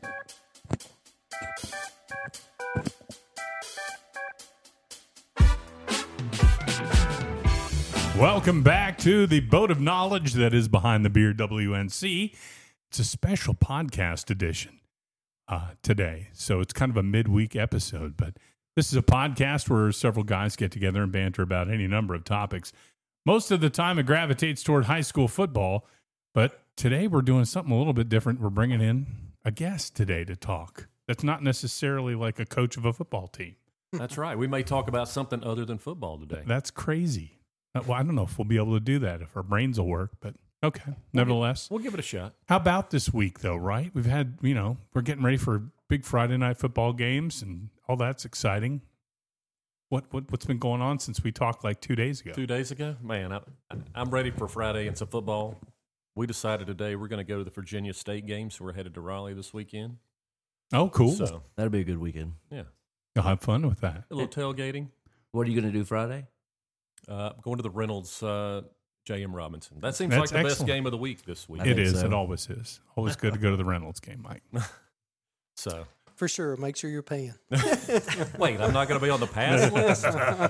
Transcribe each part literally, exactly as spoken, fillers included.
Welcome back to the boat of knowledge that is Behind the Beard W N C. It's a special podcast edition uh, today, so it's kind of a midweek episode, but this is a podcast where several guys get together and banter about any number of topics. Most of the time it gravitates toward high school football, but today we're doing something a little bit different. We're bringing in a guest today to talk. That's not necessarily like a coach of a football team. That's right. We may talk about something other than football today. That's crazy. Well, I don't know if we'll be able to do that, if our brains will work, but okay. Nevertheless. We'll give it a shot. How about this week, though, right? We've had, you know, we're getting ready for big Friday night football games, and all that's exciting. What, what, what's been going on since we talked like two days ago? Two days ago? Man, I, I'm ready for Friday and some football. We decided today we're going to go to the Virginia State game, so we're headed to Raleigh this weekend. Oh, cool. So, that'll be a good weekend. Yeah. You'll have fun with that. A little tailgating. What are you going to do Friday? Uh, going to the Reynolds uh, J M Robinson. That seems That's like the excellent. best game of the week this week. I It think is. so. It always is. Always good to go to the Reynolds game, Mike. So, For sure. Make sure you're paying. wait, I'm not going to be on the pass list?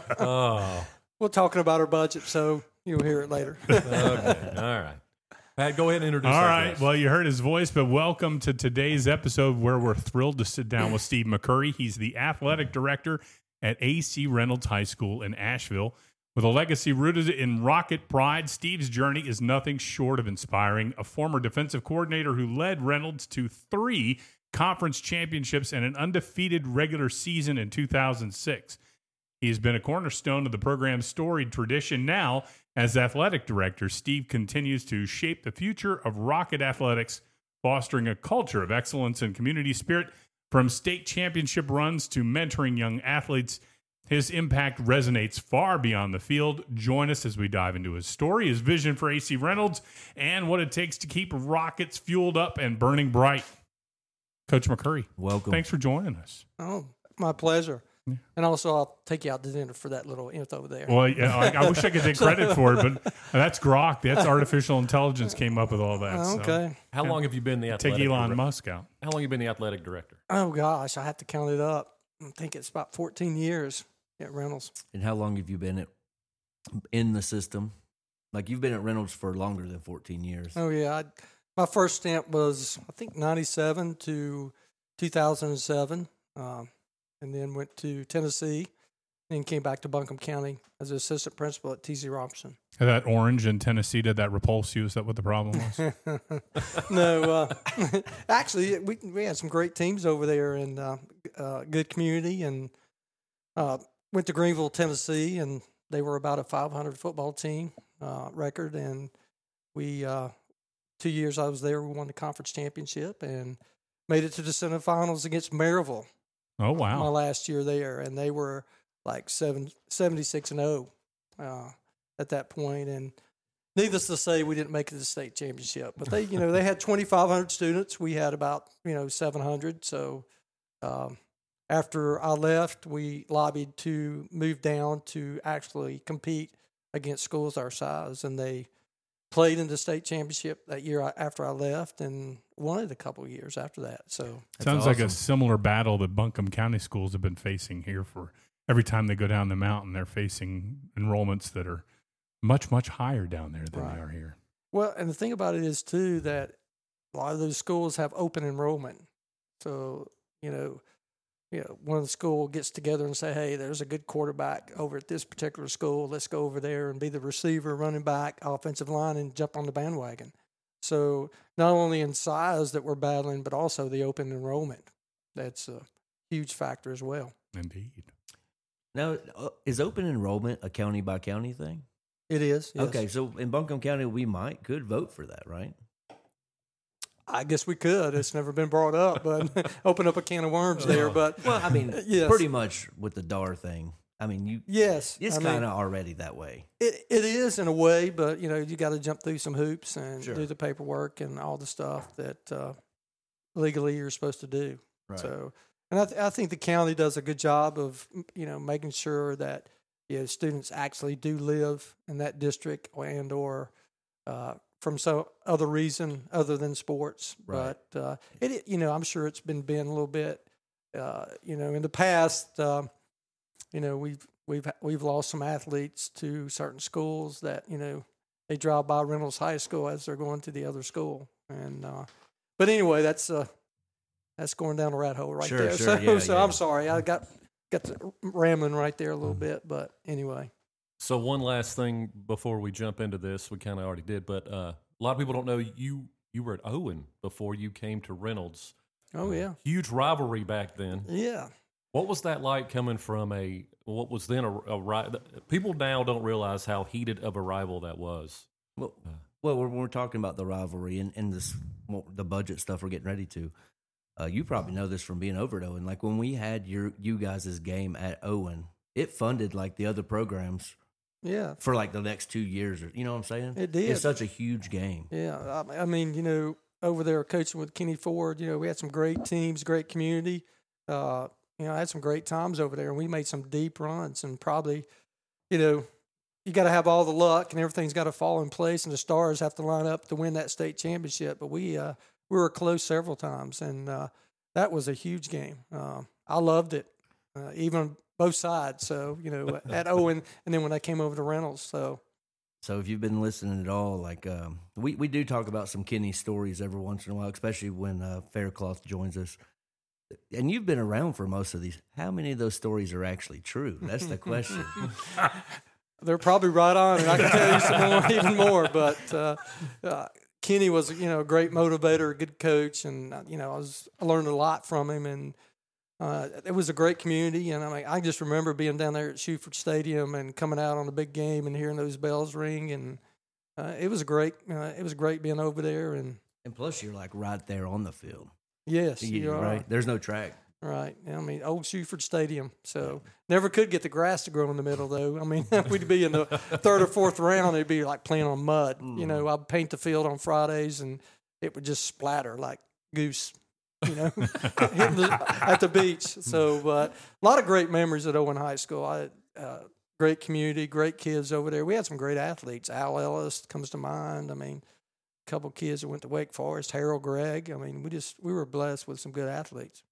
Oh, We're talking about our budget, so you'll hear it later. okay. All right. Pat, go ahead and introduce All our right. guest. Well, you heard his voice, but welcome to today's episode where we're thrilled to sit down with Steve McCurry. He's the athletic director at A C Reynolds High School in Asheville. With a legacy rooted in Rocket pride, Steve's journey is nothing short of inspiring. A former defensive coordinator who led Reynolds to three conference championships and an undefeated regular season in two thousand six. He has been a cornerstone of the program's storied tradition. Now, as athletic director, Steve continues to shape the future of Rocket athletics, fostering a culture of excellence and community spirit. From state championship runs to mentoring young athletes, his impact resonates far beyond the field. Join us as we dive into his story, his vision for A C Reynolds, and what it takes to keep Rockets fueled up and burning bright. Coach McCurry, Welcome. thanks for joining us. Oh, my pleasure. Yeah. And also, I'll take you out to dinner for that little info there. Well, yeah, I, I wish I could take credit for it, but that's Grok. That's artificial intelligence came up with all that. so. Okay. How long have you been the Take athletic Elon direct- Musk out. How long have you been the athletic director? Oh, gosh. I have to count it up. I think it's about fourteen years at Reynolds. And how long have you been at, in the system? Like, you've been at Reynolds for longer than fourteen years. Oh, yeah. I, my first stint was, I think, ninety-seven to two thousand seven, um, and then went to Tennessee, and came back to Buncombe County as an assistant principal at T C Robertson. That orange in Tennessee, did that repulse you? Is that what the problem was? No, uh, actually, we we had some great teams over there and uh, uh, good community, and uh, went to Greenville, Tennessee, and they were about a five hundred football team uh, record, and we uh, two years I was there, we won the conference championship and made it to the semifinals against Maryville. Oh, My wow. last year there, and they were like seven, seventy-six and oh uh, at that point, and needless to say, we didn't make it to the state championship. But they, you know, they had twenty-five hundred students. We had about, you know, seven hundred. So um, after I left, we lobbied to move down to actually compete against schools our size, and they played in the state championship that year after I left, and won it a couple of years after that. So Sounds like a awesome. similar battle that Buncombe County schools have been facing here for every time they go down the mountain. They're facing enrollments that are much, much higher down there than Right. they are here. Well, and the thing about it is, too, that a lot of those schools have open enrollment. So, you know, you know, one of the school gets together and say, hey, there's a good quarterback over at this particular school. Let's go over there and be the receiver, running back, offensive line, and jump on the bandwagon. So not only in size that we're battling, but also the open enrollment. That's a huge factor as well. Indeed. Now, uh, is open enrollment a county by county thing? It is. Yes. Okay, so in Buncombe County, we might, could vote for that, right? I guess we could. It's never been brought up, but open up a can of worms there. But Well, I mean, Yes. pretty much with the D A R thing. I mean, you yes, it's I mean, kind of already that way. It it is in a way, but you know you got to jump through some hoops and Sure. do the paperwork and all the stuff that uh, legally you're supposed to do. Right. So, and I th- I think the county does a good job of you know making sure that you know students actually do live in that district and or uh, from some other reason other than sports. Right. But uh, it, it, you know, I'm sure it's been been a little bit. Uh, you know, in the past, uh, you know, we've we've we've lost some athletes to certain schools that you know they drive by Reynolds High School as they're going to the other school. And uh, but anyway, that's uh, that's going down a rat hole right Sure, there. sure, so yeah, so yeah. I'm sorry, I got got to rambling right there a little bit. But anyway, So one last thing before we jump into this, we kind of already did, but uh, a lot of people don't know you you were at Owen before you came to Reynolds. oh yeah, Huge rivalry back then. yeah. What was that like coming from a what was then a, a ri- people now don't realize how heated of a rival that was. Well, well, when we're talking about the rivalry and, and this well, the budget stuff we're getting ready to, uh, you probably know this from being over at Owen. Like when we had your you guys' game at Owen, it funded like the other programs Yeah, for like the next two years. Or you know what I'm saying? It did. It's such a huge game. yeah. I, I mean, you know, over there coaching with Kenny Ford, you know, we had some great teams, great community. Uh, you know, I had some great times over there, and we made some deep runs. And probably, you know, you got to have all the luck, and everything's got to fall in place, and the stars have to line up to win that state championship. But we uh, we were close several times, and uh, that was a huge game. Uh, I loved it, uh, even both sides. So you know, at Owen, and then when I came over to Reynolds, so. So if you've been listening at all, like um, we we do talk about some Kenny stories every once in a while, especially when uh, Faircloth joins us. And you've been around for most of these. How many of those stories are actually true? That's the question. They're probably right on, and I can tell you some more, even more. But uh, uh, Kenny was, you know, a great motivator, a good coach, and uh, you know, I was I learned a lot from him, and uh, it was a great community. And I mean, I just remember being down there at Shuford Stadium and coming out on the big game and hearing those bells ring, and uh, it was great. Uh, it was great being over there, and And plus, you're like right there on the field. yes, You- you are right? There's no track. Right. I mean, old Shuford Stadium. So never could get the grass to grow in the middle, though. I mean, we'd be in the third or fourth round. It'd be like playing on mud. You know, I'd paint the field on Fridays, and it would just splatter like goose, you know, hitting the, at the beach. So, but a lot of great memories at Owen High School. I uh, great community, great kids over there. We had some great athletes. Al Ellis comes to mind. I mean, a couple kids that went to Wake Forest, Harold Gregg. I mean, we just we were blessed with some good athletes.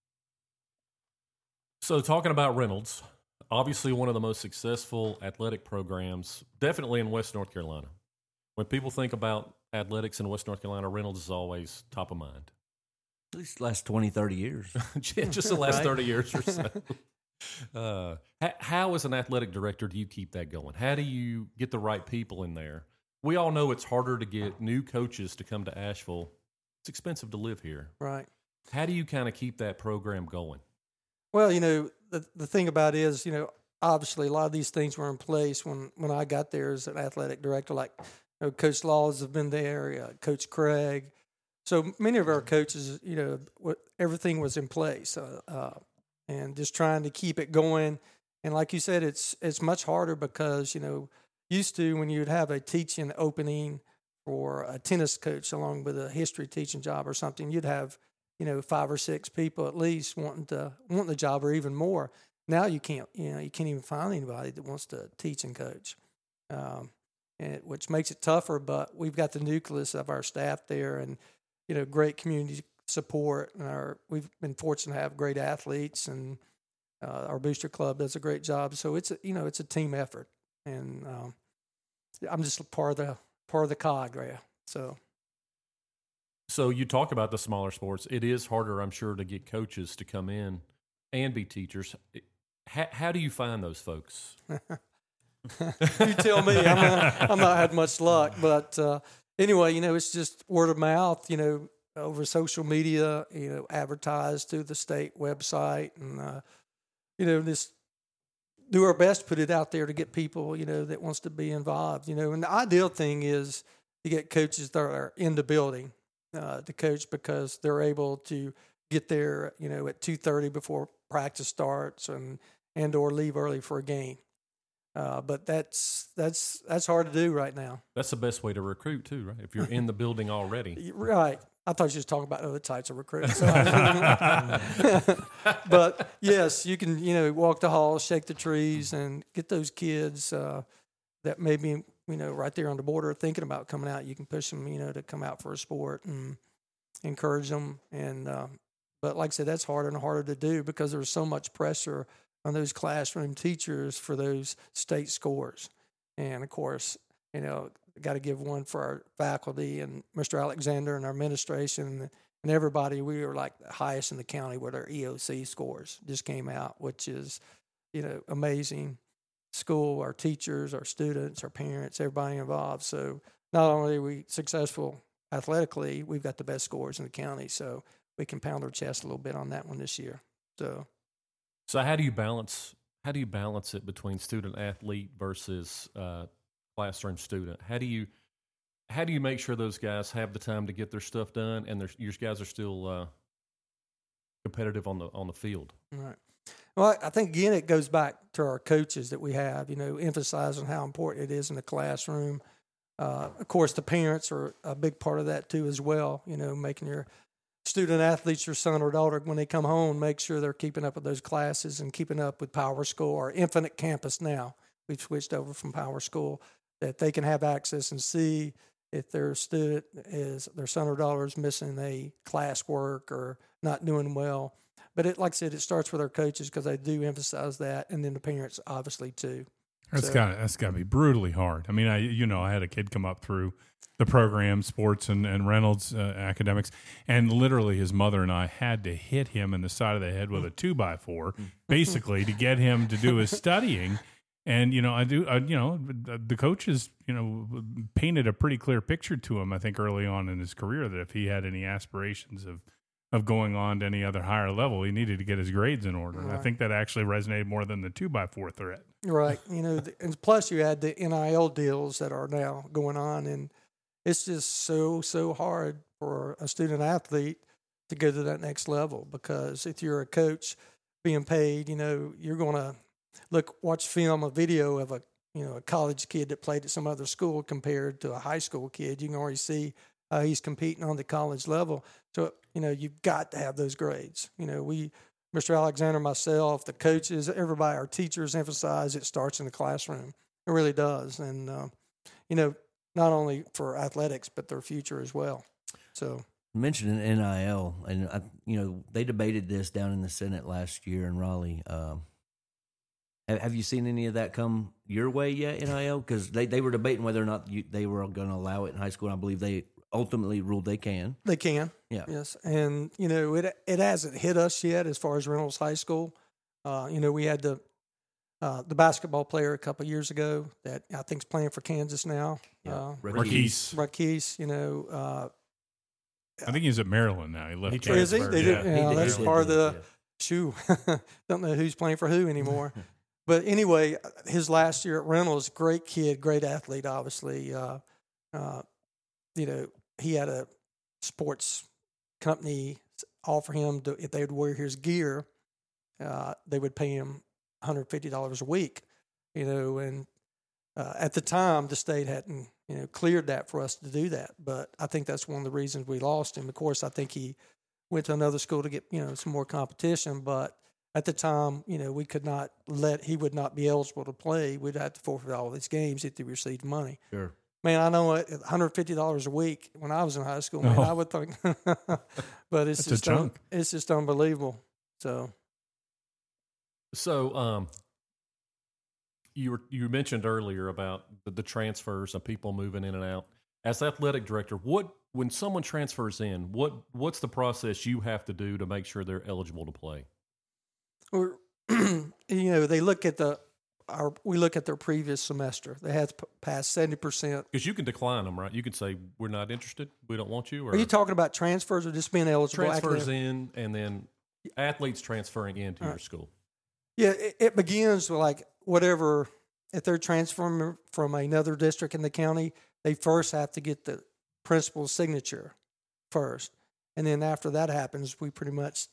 So talking about Reynolds, obviously one of the most successful athletic programs, definitely in West North Carolina. When people think about athletics in West North Carolina, Reynolds is always top of mind. At least the last twenty, thirty years. Just the last Right. thirty years or so. Uh, how, how, as an athletic director, do you keep that going? How do you get the right people in there? We all know it's harder to get new coaches to come to Asheville. It's expensive to live here. Right. How do you kind of keep that program going? Well, you know, the the thing about it is, you know, obviously a lot of these things were in place when, when I got there as an athletic director. Like, you know, Coach Laws have been there, uh, Coach Craig. So many of our coaches, you know, what, everything was in place, uh, uh, and just trying to keep it going. And like you said, it's it's much harder because, you know, used to when you'd have a teaching opening for a tennis coach along with a history teaching job or something, you'd have, you know, five or six people at least wanting to want the job or even more. Now you can't, you know, you can't even find anybody that wants to teach and coach, um, and it, which makes it tougher. But we've got the nucleus of our staff there, and you know, great community support. And our we've been fortunate to have great athletes, and uh, our booster club does a great job. So it's a, you know, it's a team effort, and um, I'm just part of the part of the cog there. So. So you talk about the smaller sports. It is harder, I'm sure, to get coaches to come in and be teachers. How, how do you find those folks? You tell me. I'm not, I'm not had much luck, but uh, anyway, you know, it's just word of mouth. You know, over social media. You know, advertised through the state website, and uh, you know, just do our best to put it out there to get people, you know, that wants to be involved. You know, and the ideal thing is to get coaches that are in the building. Uh, to coach because they're able to get there, you know, at two thirty before practice starts and and or leave early for a game. Uh, but that's that's that's hard to do right now. That's the best way to recruit too, right? If you're in the building already. Right. I thought you were talking about other types of recruits. So but yes, you can, you know, walk the halls, shake the trees, and get those kids uh, that maybe, you you know, right there on the border thinking about coming out, you can push them, you know, to come out for a sport and encourage them. And, um, but like I said, that's harder and harder to do because there's so much pressure on those classroom teachers for those state scores. And of course, you know, got to give one for our faculty and Mister Alexander and our administration and everybody. We were like the highest in the county with our E O C scores just came out, which is, you know, amazing. School, our teachers, our students, our parents, everybody involved. So not only are we successful athletically, we've got the best scores in the county. So we can pound our chest a little bit on that one this year. So, so how do you balance? How do you balance it between student athlete versus uh, classroom student? How do you how do you make sure those guys have the time to get their stuff done and your guys are still uh, competitive on the on the field? Right. Well, I think, again, it goes back to our coaches that we have, you know, emphasizing how important it is in the classroom. Uh, of course, the parents are a big part of that, too, as well, you know, making your student athletes, your son or daughter, when they come home, make sure they're keeping up with those classes and keeping up with Power School or Infinite Campus now. We've switched over from Power School, that they can have access and see if their student is, their son or daughter is missing a classwork or not doing well. But it, like I said, it starts with our coaches because they do emphasize that, and then the parents obviously too. That's So- got that's got to be brutally hard. I mean, I you know I had a kid come up through the program, sports and and Reynolds uh, academics, and literally his mother and I had to hit him in the side of the head with a two by four, basically to get him to do his studying. And you know, I do, I, you know, the coaches, you know, painted a pretty clear picture to him. I think early on in his career that if he had any aspirations of of going on to any other higher level, he needed to get his grades in order. And I Right. think that actually resonated more than the two by four threat. Right. You know, the, and plus you add the N I L deals that are now going on, and it's just so, so hard for a student athlete to go to that next level because if you're a coach being paid, you know, you're going to look, watch film, a video of a, you know, a college kid that played at some other school compared to a high school kid. You can already see how he's competing on the college level. So, you know, you've got to have those grades. You know, we, Mister Alexander, myself, the coaches, everybody, our teachers emphasize it starts in the classroom. It really does. And, uh, you know, not only for athletics, but their future as well. So, Mentioning N I L, and I, you know, they debated this down in the Senate last year in Raleigh. Um, have, have you seen any of that come your way yet, N I L? Because they, they were debating whether or not you, they were going to allow it in high school. And I believe they ultimately ruled they can. they can. Yeah. Yes. And, you know, it it hasn't hit us yet as far as Reynolds High School. Uh, you know, we had the uh, the basketball player a couple of years ago that I think is playing for Kansas now. Yeah. Uh, Marquise. Marquise, you know. Uh, I think he's at Maryland now. He left. He is he? Transferred. They Yeah. did, yeah, He did- that's he part of did, the yeah. shoo. Don't know who's playing for who anymore. But anyway, his last year at Reynolds, great kid, great athlete, obviously. Uh, uh, you know, he had a sports company offer him to, if they would wear his gear, uh, they would pay him one hundred fifty dollars a week, you know, and uh, at the time the state hadn't, you know, cleared that for us to do that. But I think that's one of the reasons we lost him. Of course, I think he went to another school to get, you know, some more competition, but at the time, you know, we could not let, he would not be eligible to play. We'd have to forfeit all of his games if he received money. Sure. Man, I know it, one hundred fifty dollars a week when I was in high school, man, Oh. I would think, but it's That's a just, un, chunk. it's just unbelievable. So, So, um, you were you mentioned earlier about the, the transfers and people moving in and out. As athletic director, what when someone transfers in, what what's the process you have to do to make sure they're eligible to play? or, you know, they look at the, our, we look at their previous semester. They had to p- pass seventy percent. Because you can decline them, right? You can say we're not interested, we don't want you, or Are you talking about transfers or just being eligible? transfers academic? in, and then athletes transferring into your school. Yeah, it, it begins with like whatever, if they're transferring from another district in the county, they first have to get the principal's signature first. And then after that happens, we pretty much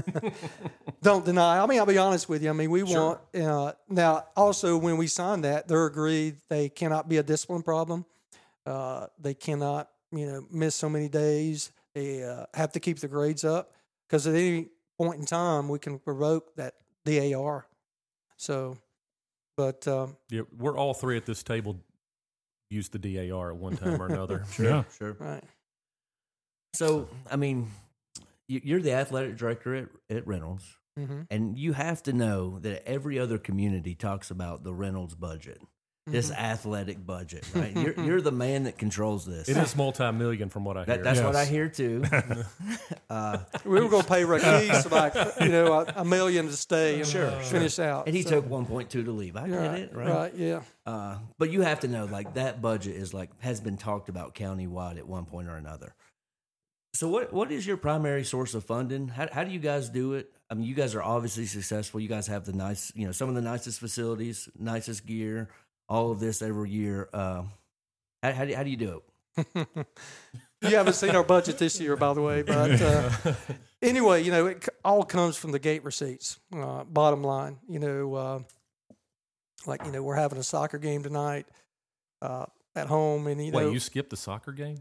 don't deny. I mean, I'll be honest with you. I mean, we Sure. want, uh, now also when we sign that, they're agreed they cannot be a discipline problem. Uh, they cannot, you know, miss so many days. They uh, have to keep the grades up because at any point in time, we can revoke that D A R. So, but um, Yeah, we're all three at this table used the D A R at one time or another. Sure, Yeah. sure. Right. So, I mean, you- you're the athletic director at, at Reynolds, Mm-hmm. and you have to know that every other community talks about the Reynolds budget, this Mm-hmm. athletic budget, right? You're, you're the man that controls this. It is multi-million from what I hear. That, that's what I Yes. hear too. uh, We were going to pay Rakis like you know a, a million to stay and Sure, finish out. and he So, took one point two to leave. I get right, it, right? right, yeah. Uh, but you have to know, like that budget is like has been talked about countywide at one point or another. So, what what is your primary source of funding? How how do you guys do it? I mean, you guys are obviously successful. You guys have the nice, you know, some of the nicest facilities, nicest gear, all of this every year. Uh, how, how do how do you do it? You haven't seen our budget this year, by the way, but uh, anyway, you know, it c- all comes from the gate receipts. Uh, bottom line, you know, uh, like you know, we're having a soccer game tonight uh, at home, and you know, Wait, you skipped the soccer game?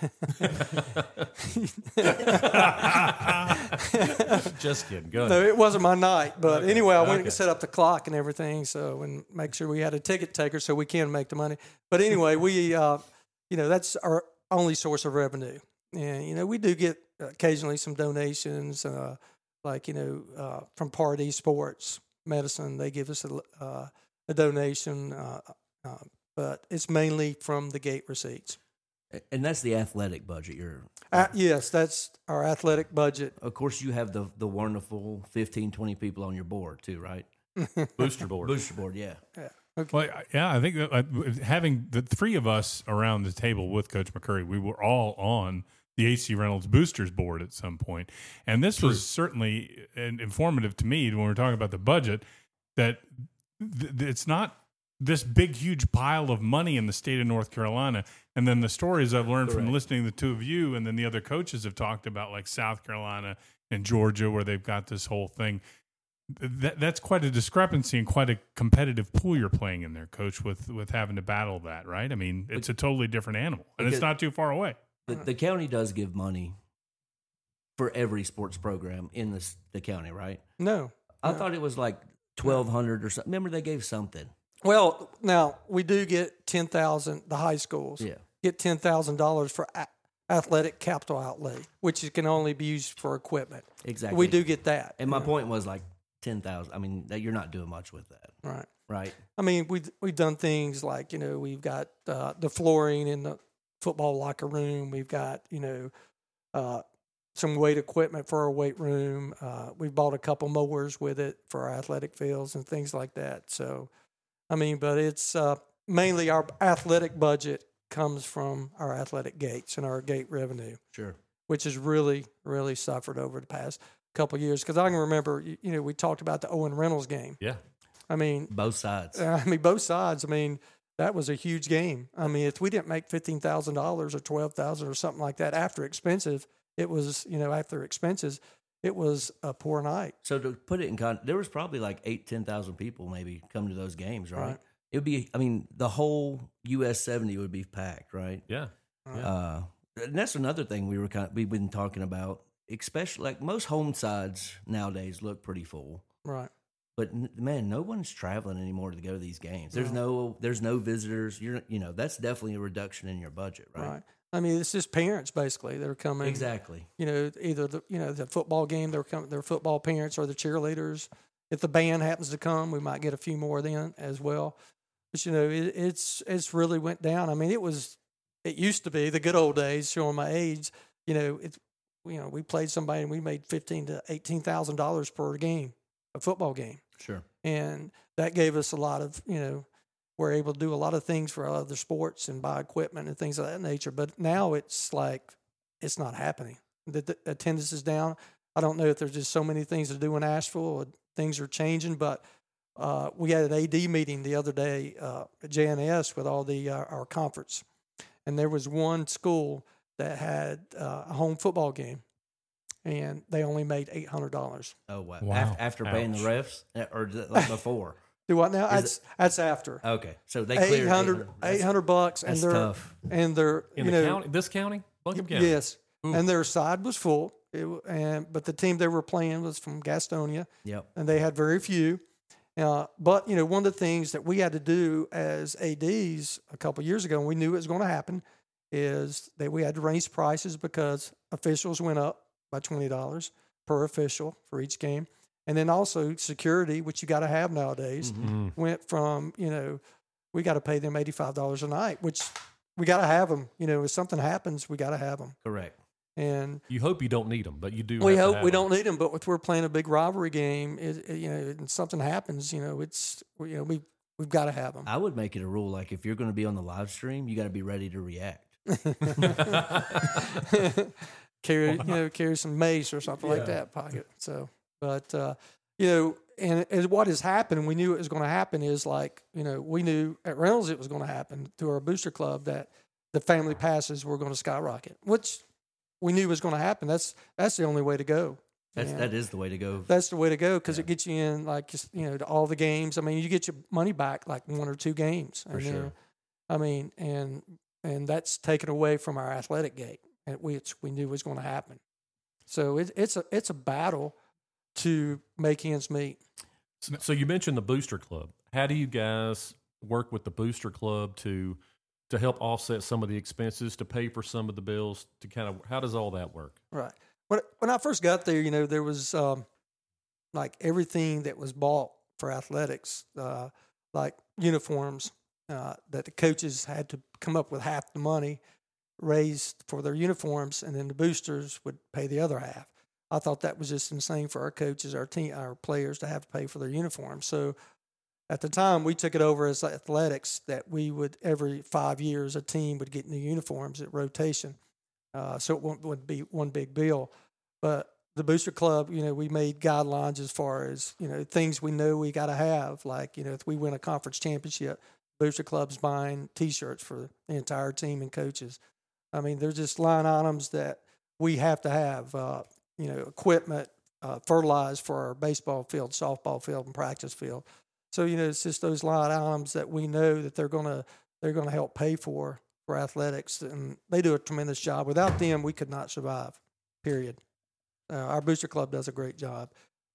Just kidding. Go no, ahead. it wasn't my night. But Okay, anyway, I went okay. and set up the clock and everything, so and make sure we had a ticket taker so we can make the money. But anyway, we, uh, you know, that's our only source of revenue, and you know, we do get occasionally some donations, uh, like you know, uh, from Party Sports Medicine. They give us a, uh, a donation, uh, uh, but it's mainly from the gate receipts. And that's the athletic budget. You're, Uh, yes, that's our athletic budget. of course, you have the the wonderful fifteen, twenty people on your board too, right? Booster board. Booster board, yeah. Well, yeah, I think that, uh, having the three of us around the table with Coach McCurry, we were all on the A C Reynolds Boosters board at some point, and this was certainly an informative to me when we were talking about the budget. That th- th- it's not this big, huge pile of money in the state of North Carolina, and then the stories I've learned from Correct. listening to the two of you, and then the other coaches have talked about, like South Carolina and Georgia, where they've got this whole thing. That, that's quite a discrepancy and quite a competitive pool you're playing in there, Coach, with with having to battle that, right? I mean, it's a totally different animal, and it's Because- not too far away. The, the county does give money for every sports program in this, the county, right? No, I No. thought it was like twelve hundred or something. Remember, they gave something. well, now we do get ten thousand. The high schools Yeah. get ten thousand dollars for a- athletic capital outlay, which can only be used for equipment. Exactly. We do get that. And my you know, point was like ten thousand. I mean, that you're not doing much with that, right? right? I mean, we we've done things like you know we've got uh, the flooring in the football locker room. We've got you know uh, some weight equipment for our weight room. Uh, we've bought a couple mowers with it for our athletic fields and things like that. So, I mean, but it's uh, mainly our athletic budget comes from our athletic gates and our gate revenue, Sure. which has really, really suffered over the past couple of years. Because I can remember, you, you know, we talked about the Owen Reynolds game. Yeah. I mean, Both sides. I mean, both sides. I mean, that was a huge game. I mean, if we didn't make fifteen thousand dollars or twelve thousand or something like that after expensive, it was you know after expenses, it was a poor night. So to put it in context, there was probably like eight, ten thousand people maybe come to those games, right? Right. It would be. I mean, the whole U S seventy would be packed, right? Yeah. Yeah. Uh, and that's another thing we were kind of, we've been talking about, especially like most home sides nowadays look pretty full. Right. But n- man, no one's traveling anymore to go to these games. There's no, there's no visitors. You're, you know, that's definitely a reduction in your budget, right? Right. I mean, it's just parents basically that are coming. Exactly. You know, either the you know the football game they're coming, their football parents or the cheerleaders. If the band happens to come, we might get a few more then as well. But you know, it, it's it's really went down. I mean, it was it used to be the good old days. Showing my age, you know, it's you know we played somebody and we made fifteen to eighteen thousand dollars per game, a football game. Sure. And that gave us a lot of, you know, we're able to do a lot of things for other sports and buy equipment and things of that nature. But now it's like, it's not happening. The, the attendance is down. I don't know if there's just so many things to do in Asheville or things are changing, but uh, we had an A D meeting the other day uh, at J N S with all the uh, our conference. And there was one school that had uh, a home football game. And they only made eight hundred dollars. Oh wow! Wow. Af- after paying the refs, Uh, or is it like before? Do what now? Is That's that's after. Okay, so they cleared eight hundred, That's- eight hundred bucks, and That's they're tough. and they're In you the know county, this county, Buncombe County. yes, Ooh. and their side was full. It, wa- and but the team they were playing was from Gastonia, Yep. and they had very few, Uh, but, you know, one of the things that we had to do as A Ds a couple of years ago, and we knew it was going to happen, is that we had to raise prices because officials went up by twenty dollars per official for each game. And then also security, which you got to have nowadays, Mm-hmm. went from, you know, we got to pay them eighty-five dollars a night, which we got to have them. You know, if something happens, we got to have them. Correct. And You hope you don't need them, but you do. we have to hope have we them. don't need them, but if we're playing a big rivalry game, it, it, you know, and something happens, you know, it's, you know, we, we've got to have them. I would make it a rule, like if you're going to be on the live stream, you got to be ready to react. carry, you know, carry some mace or something like that pocket. So, but, uh, you know, and, and what has happened, and we knew it was going to happen, is like, you know, we knew at Reynolds it was going to happen through our booster club that the family passes were going to skyrocket, which we knew was going to happen. That's that's the only way to go. That's And that is the way to go. That's the way to go because it gets you in, like, just, you know, to all the games. I mean, you get your money back like one or two games. For and, sure. you know, I mean, and and that's taken away from our athletic gate, and which we knew was going to happen. So it, it's a it's a battle to make ends meet. So, so you mentioned the booster club. How do you guys work with the booster club to to help offset some of the expenses, to pay for some of the bills, to kind of, how does all that work? Right. When when I first got there, you know, there was um, like everything that was bought for athletics, uh, like uniforms, uh, that the coaches had to come up with half the money raised for their uniforms, and then the boosters would pay the other half. I thought that was just insane for our coaches, our team, our players to have to pay for their uniforms. So at the time, we took it over as athletics that we would, every five years, a team would get new uniforms at rotation. Uh, so it wouldn't, wouldn't be one big bill. But the booster club, you know, we made guidelines as far as, you know, things we know we got to have. Like, you know, if we win a conference championship, booster club's buying T-shirts for the entire team and coaches. I mean, they're just line items that we have to have, uh, you know, equipment, uh, fertilizer for our baseball field, softball field, and practice field. So, you know, it's just those line items that we know that they're gonna they're gonna help pay for for athletics, and they do a tremendous job. Without them, we could not survive. Period. Uh, our booster club does a great job.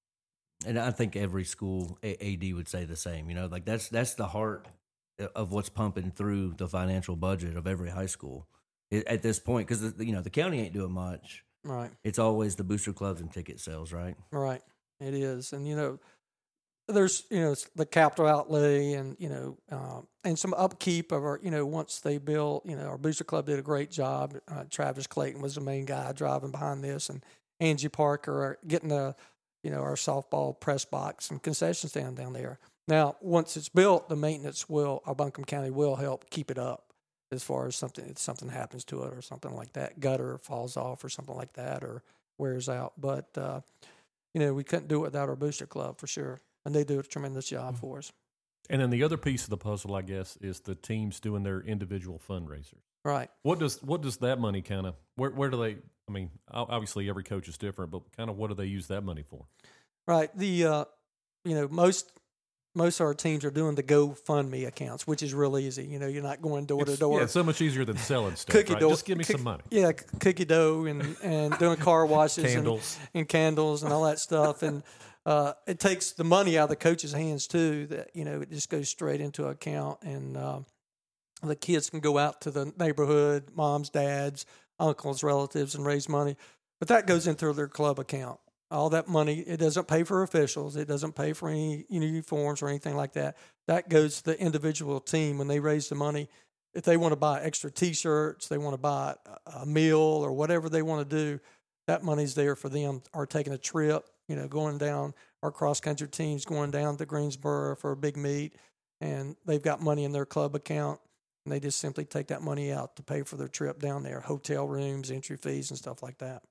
And I think every school A- AD would say the same. You know, like that's that's the heart of what's pumping through the financial budget of every high school at this point, because you know the county ain't doing much. Right. It's always the booster clubs and ticket sales, right? Right. It is, and you know, there's you know the capital outlay, and you know, um, and some upkeep of our, you know, once they built, you know, our booster club did a great job. Uh, Travis Clayton was the main guy driving behind this, and Angie Parker are getting the, you know, our softball press box and concession stand down there. Now, once it's built, the maintenance will, our Buncombe County will help keep it up. As far as something, if something happens to it or something like that, gutter falls off or something like that, or wears out. But uh, you know, we couldn't do it without our booster club for sure, and they do a tremendous job Mm-hmm. for us. And then the other piece of the puzzle, I guess, is the teams doing their individual fundraisers. Right. What does what does that money kind of, where where do they, I mean, obviously every coach is different, but kind of what do they use that money for? Right. The uh, you know, most most of our teams are doing the GoFundMe accounts, which is real easy. You know, you're not going door to It's- door. Yeah, it's so much easier than selling stuff. Cookie right? dough. Just give me cook- some money. Yeah, c- cookie dough and, and doing car washes Candles. and, and candles and all that stuff. And uh, it takes the money out of the coach's hands too. That, you know, it just goes straight into an account, and uh, the kids can go out to the neighborhood, moms, dads, uncles, relatives, and raise money. But that goes into their club account. All that money, it doesn't pay for officials. It doesn't pay for any uniforms or anything like that. That goes to the individual team when they raise the money. If they want to buy extra T-shirts, they want to buy a meal or whatever they want to do, that money's there for them. Or taking a trip, you know, going down, our cross-country team's going down to Greensboro for a big meet, and they've got money in their club account, and they just simply take that money out to pay for their trip down there, hotel rooms, entry fees, and stuff like that.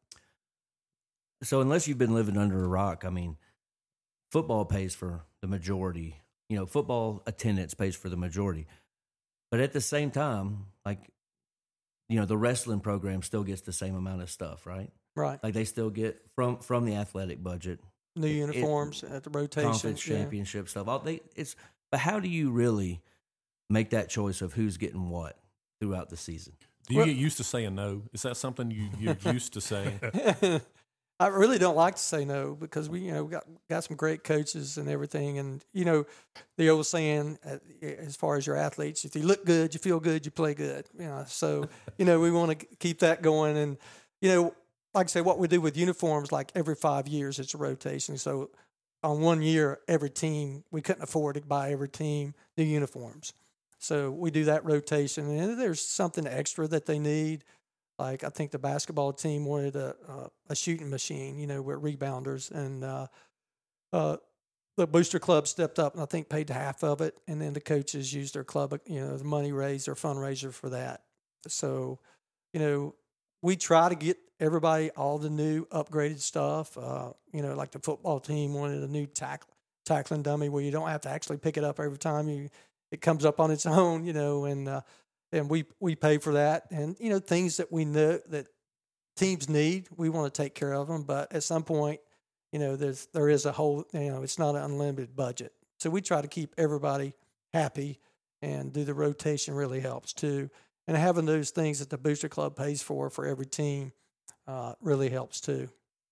So unless you've been living under a rock, I mean, football pays for the majority. You know, football attendance pays for the majority. But at the same time, like, you know, the wrestling program still gets the same amount of stuff, right? Right. Like they still get from from the athletic budget, New it- uniforms at the rotation. conference yeah. championship stuff. All they it's but how do you really make that choice of who's getting what throughout the season? Do you Well- get used to saying no? Is that something you, you're used to saying? I really don't like to say no because we, you know, got got some great coaches and everything, and you know, the old saying, uh, as far as your athletes, if you look good, you feel good, you play good. You know, so you know, we want to keep that going, and you know, like I say, what we do with uniforms, like every five years, it's a rotation. So on one year, every team, we couldn't afford to buy every team new uniforms, so we do that rotation, and if there's something extra that they need. Like I think the basketball team wanted a a, a shooting machine, you know, with rebounders, and uh, uh, the booster club stepped up and I think paid half of it, and then the coaches used their club, you know, the money raised, their fundraiser for that. So, you know, we try to get everybody all the new upgraded stuff. Uh, you know, like the football team wanted a new tackle, tackling dummy where you don't have to actually pick it up every time you it comes up on its own, you know, and uh, and we we pay for that, and you know things that we know that teams need, we want to take care of them. But at some point, you know, there's there is a whole, you know, it's not an unlimited budget, so we try to keep everybody happy, and do the rotation really helps too. And having those things that the booster club pays for for every team uh, really helps too.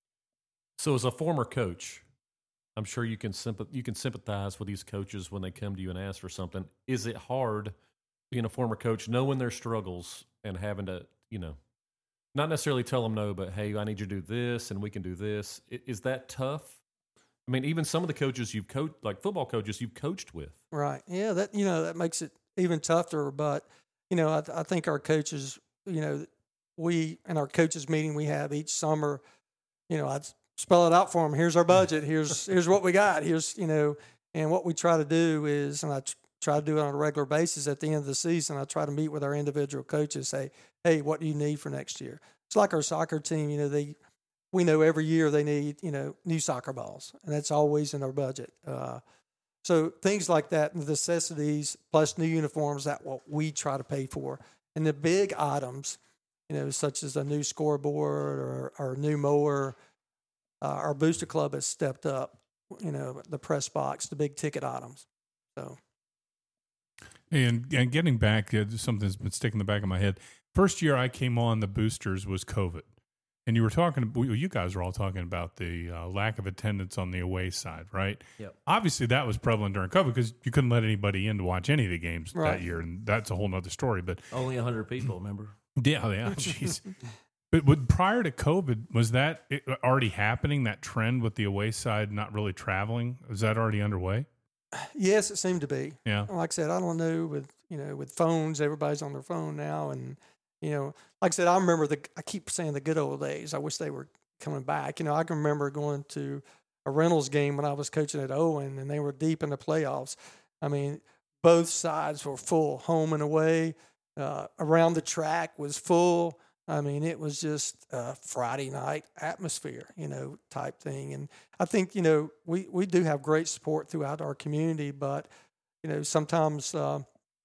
So, as a former coach, I'm sure you can sympath- you can sympathize with these coaches when they come to you and ask for something. Is it hard being a former coach, knowing their struggles and having to, you know, not necessarily tell them no, but hey, I need you to do this and we can do this? Is that tough? I mean, even some of the coaches you've coached, like football coaches you've coached with. Right. Yeah, that, you know, that makes it even tougher. But, you know, I, I think our coaches, you know, we, in our coaches meeting we have each summer, you know, I'd spell it out for them. Here's our budget. Here's, here's what we got. Here's, you know, and what we try to do is, and I try to do it on a regular basis at the end of the season, I try to meet with our individual coaches, say, hey, what do you need for next year? It's like our soccer team, you know, they, we know every year they need, you know, new soccer balls, and that's always in our budget. Uh, so things like that, the necessities plus new uniforms, that what we try to pay for. And the big items, you know, such as a new scoreboard or, or a new mower, uh, our booster club has stepped up, you know, the press box, the big ticket items. So. And, and getting back, uh, something that's been sticking in the back of my head. First year I came on the boosters was COVID. And you were talking, you guys were all talking about the uh, lack of attendance on the away side, right? Yep. Obviously, that was prevalent during COVID because you couldn't let anybody in to watch any of the games Right. that year. And that's a whole nother story. But Only one hundred people, remember? yeah, yeah, jeez. But with, prior to COVID, was that it already happening, that trend with the away side not really traveling? Was that already underway? Yes, it seemed to be. Yeah. Like I said, I don't know with, you know, with phones, everybody's on their phone now. And, you know, like I said, I remember the, I keep saying the good old days. I wish they were coming back. You know, I can remember going to a Reynolds game when I was coaching at Owen and they were deep in the playoffs. I mean, both sides were full, home and away. Uh, around the track was full. I mean, it was just a Friday night atmosphere, you know, type thing. And I think, you know, we, we do have great support throughout our community, but, you know, sometimes, uh,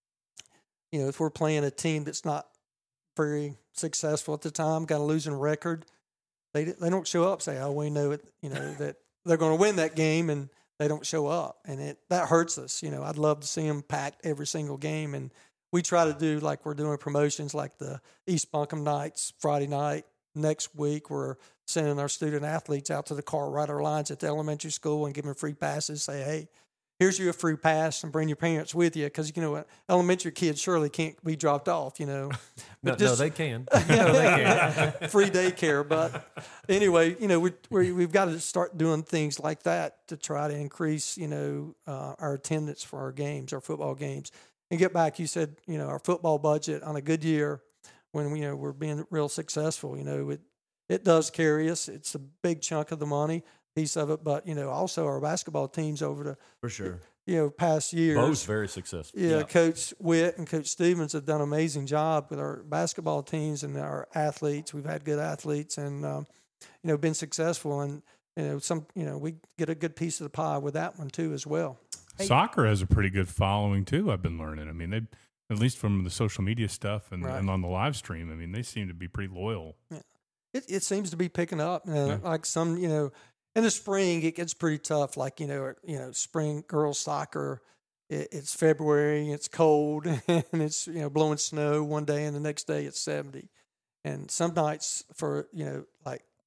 you know, if we're playing a team that's not very successful at the time, got a losing record, they they don't show up, say, oh, we know it, you know, that they're going to win that game, and they don't show up. And it that hurts us. You know, I'd love to see them packed every single game. And we try to do, like we're doing promotions like the East Buncombe Nights Friday night. Next week, we're sending our student athletes out to the car, ride our lines at the elementary school and give them free passes, say, hey, here's you a free pass and bring your parents with you. Because, you know, elementary kids surely can't be dropped off, you know. No, Just, no, they can. No, they can. free daycare. But anyway, you know, we, we, we've got to start doing things like that to try to increase, you know, uh, our attendance for our games, our football games. And get back, you said, you know, our football budget on a good year when, you know, we're being real successful, you know, it, it does carry us. It's a big chunk of the money, piece of it. But, you know, also our basketball teams over the, For sure. you know, past years. Both very successful. Yeah, Yeah. Coach Witt and Coach Stevens have done an amazing job with our basketball teams and our athletes. We've had good athletes and, um, you know, been successful. And, you know, some, you know, we get a good piece of the pie with that one too as well. Soccer has a pretty good following too, I've been learning. I mean, they, at least from the social media stuff and, Right. and on the live stream, I mean, they seem to be pretty loyal. It it seems to be picking up. Uh, Yeah. Like some, you know, in the spring it gets pretty tough. Like, you know, you know, spring girls soccer. It, it's February. It's cold and it's, you know, blowing snow one day and the next day it's seventy. And some nights for, you know, like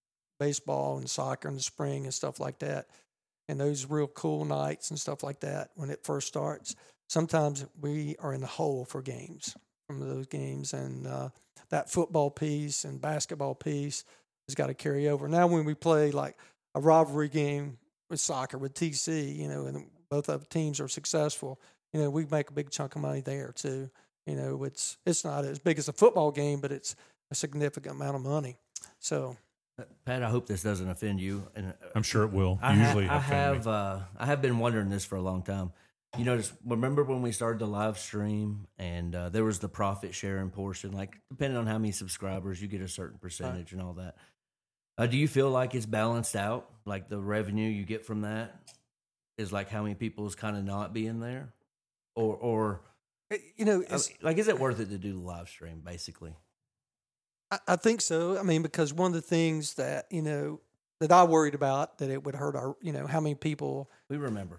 baseball and soccer in the spring and stuff like that. And those real cool nights and stuff like that when it first starts, sometimes we are in the hole for games from those games. And uh, that football piece and basketball piece has got to carry over. Now when we play like a rivalry game with soccer with T C, you know, and both of the teams are successful, you know, we make a big chunk of money there too. You know, it's it's not as big as a football game, but it's a significant amount of money. So, Pat, I hope this doesn't offend you. And I'm sure it will. I, Usually, ha- I offend have me. uh, I have been wondering this for a long time. You notice, remember when we started the live stream and uh, there was the profit sharing portion? Like, depending on how many subscribers, you get a certain percentage right. and all that. Uh, do you feel like it's balanced out? Like the revenue you get from that is like how many people is kind of not being there, or or you know, uh, like is it worth it to do the live stream? Basically, I, I think so. I mean, because one of the things that you know that I worried about that it would hurt our, you know, how many people we remember.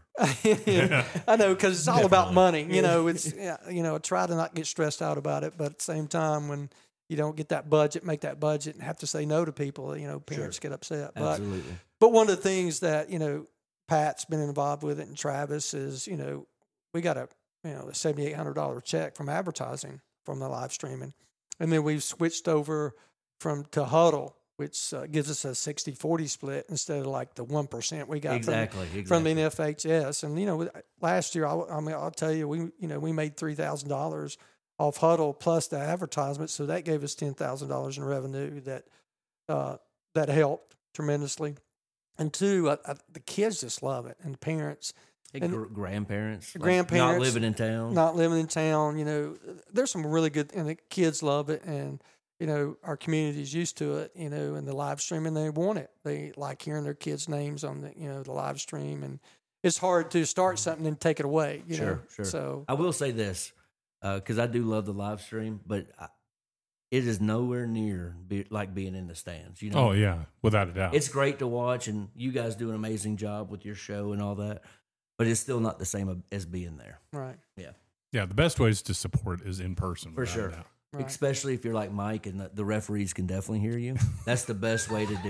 I know because it's all Definitely. about money. You know, it's you know, try to not get stressed out about it, but at the same time when you don't get that budget, make that budget, and have to say no to people. You know, parents sure. get upset. Absolutely. But, but one of the things that, you know, Pat's been involved with it and Travis is, you know, we got a, you know, a seven thousand eight hundred dollars check from advertising from the live streaming. And then we've switched over from to Huddle, which uh, gives us a sixty forty split instead of like the one percent we got exactly, from, exactly. from the N F H S. And, you know, last year, I, I mean, I'll tell you, we, you know, we made three thousand dollars off Huddle plus the advertisement. So that gave us ten thousand dollars in revenue that, uh, that helped tremendously. And two, I, I, the kids just love it, and the parents. And, and gr- grandparents. Like grandparents. Not living in town. Not living in town. You know, there's some really good, and the kids love it, and, you know, our community's used to it, you know, and the live streaming, they want it. They like hearing their kids' names on the, you know, the live stream, and it's hard to start something and take it away, you sure, know. Sure, So I will say this, because uh, I do love the live stream, but I, it is nowhere near be, like being in the stands. You know? Oh, yeah, without a doubt. It's great to watch, and you guys do an amazing job with your show and all that, but it's still not the same as being there. Right. Yeah. Yeah, the best ways to support is in person. For sure. Right. Especially if you're like Mike and the, the referees can definitely hear you. That's the best way to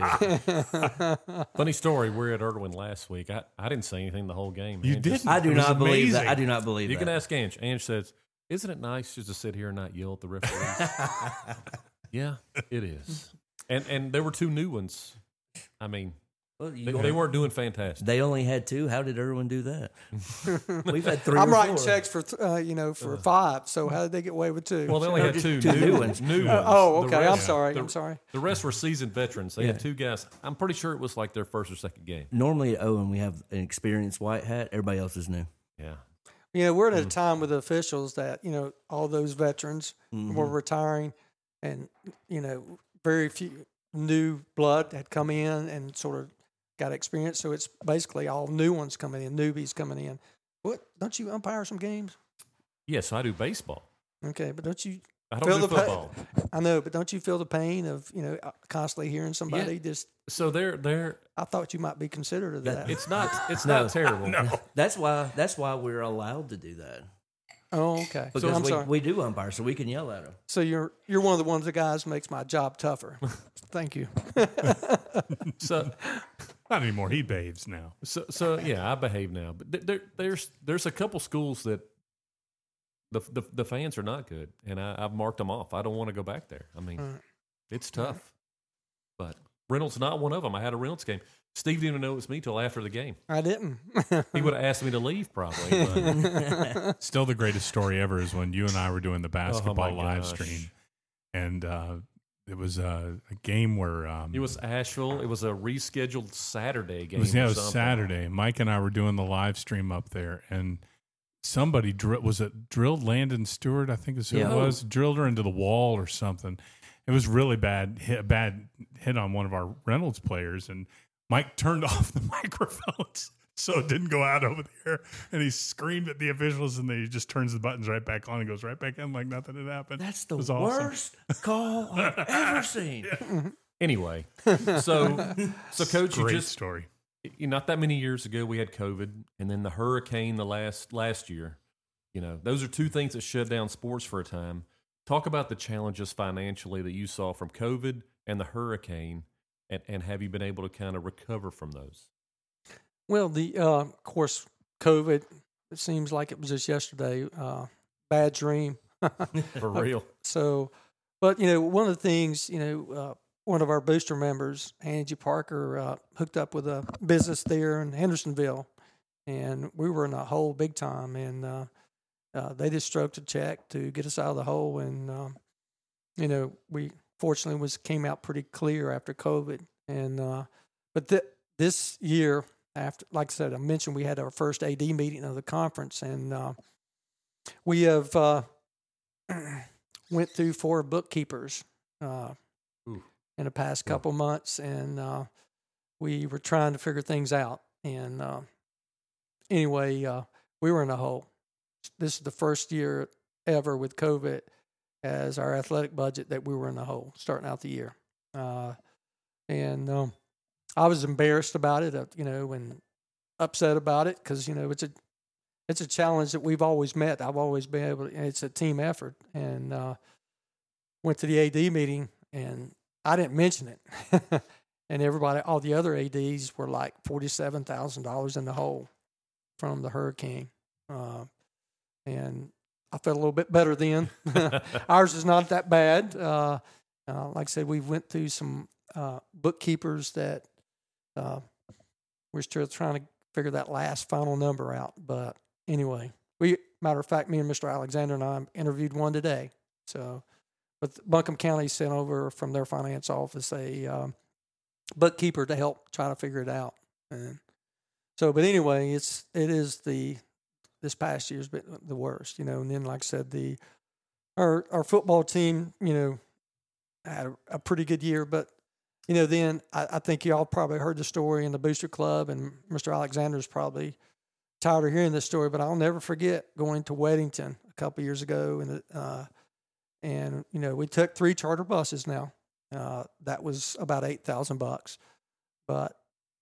do it. Funny story. We were at Irwin last week. I, I didn't say anything the whole game. You Ange didn't? Just, I do not amazing. believe that. I do not believe you that. You can ask Ange. Ange says, isn't it nice just to sit here and not yell at the referees? Yeah, it is. And and there were two new ones. I mean, well, they, they weren't doing fantastic. They only had two. How did Irwin do that? We've had three. I'm or writing four. checks for uh, you know for uh, five. So how did they get away with two? Well, they only no, had two, two new, new ones. New uh, ones. Oh, okay. Rest, I'm sorry. the, I'm sorry. The rest were seasoned veterans. They yeah. had two guys. I'm pretty sure it was like their first or second game. Normally at Owen we have an experienced white hat. Everybody else is new. Yeah. You know, we're at a time with the officials that, you know, all those veterans mm-hmm. were retiring, and, you know, very few new blood had come in and sort of got experience. So it's basically all new ones coming in, newbies coming in. What? Don't you umpire some games? Yes, I do baseball. Okay, but don't you I don't feel do the football. Pain? I know, but don't you feel the pain of, you know, constantly hearing somebody yeah. just. So they're they're. I thought you might be considerate of that. It's not. It's no, not terrible. No. That's why. That's why we're allowed to do that. Oh, okay. Because so, I'm we, sorry. we do umpire, so we can yell at them. So you're you're one of the ones that guys makes my job tougher. Thank you. So not anymore. He behaves now. So so yeah, I behave now. But there, there's there's a couple schools that the the, the fans are not good, and I, I've marked them off. I don't want to go back there. I mean, right. it's tough. Right. But Reynolds not one of them. I had a Reynolds game. Steve didn't even know it was me till after the game. I didn't. He would have asked me to leave probably. But. Still, the greatest story ever is when you and I were doing the basketball oh live gosh. stream, and uh, it was a, a game where um, it was Asheville. It was a rescheduled Saturday game. It was, yeah, it was something. Saturday. Mike and I were doing the live stream up there, and somebody dri- was it drilled Landon Stewart, I think is who yeah. it was, drilled her into the wall or something. It was really bad, hit, a bad hit on one of our Reynolds players, and Mike turned off the microphones so it didn't go out over there. And he screamed at the officials, and then he just turns the buttons right back on and goes right back in like nothing had happened. That's the awesome. worst call I've ever seen. Yeah. Anyway, so so coach, Great you just story. You know, not that many years ago we had COVID, and then the hurricane the last last year. You know, those are two things that shut down sports for a time. Talk about the challenges financially that you saw from COVID and the hurricane, and, and have you been able to kind of recover from those? Well, the uh, of course, COVID. It seems like it was just yesterday. Uh, bad dream. For real. So, but you know, one of the things, you know, uh, one of our booster members, Angie Parker, uh, hooked up with a business there in Hendersonville, and we were in a hole big time. And uh, uh, they just stroked a check to get us out of the hole, and um, you know, we fortunately was came out pretty clear after COVID. And uh, but th- this year, after, like I said, I mentioned we had our first A D meeting of the conference, and uh, we have uh, went through four bookkeepers uh, in the past couple yeah. months, and uh, we were trying to figure things out. And uh, anyway, uh, we were in a hole. This is the first year ever with COVID as our athletic budget that we were in a hole starting out the year. Uh, and um, I was embarrassed about it, uh, you know, and upset about it because, you know, it's a it's a challenge that we've always met. I've always been able to, it's a team effort. And uh, went to the A D meeting, and I didn't mention it. And everybody, all the other A Ds were like forty-seven thousand dollars in the hole from the hurricane. Uh, and I felt a little bit better then. Ours is not that bad. Uh, uh, like I said, we went through some uh, bookkeepers that uh, we're still trying to figure that last final number out. But anyway, we matter of fact, me and Mister Alexander and I interviewed one today. So, but Buncombe County sent over from their finance office a um, bookkeeper to help try to figure it out. And so, but anyway, it's it is the this past year's been the worst, you know. And then, like I said, the our our football team, you know, had a, a pretty good year, but you know, then I, I think y'all probably heard the story in the Booster Club, and Mister Alexander's probably tired of hearing this story, but I'll never forget going to Weddington a couple years ago, and uh, and you know, we took three charter buses. Now uh, that was about eight thousand bucks, but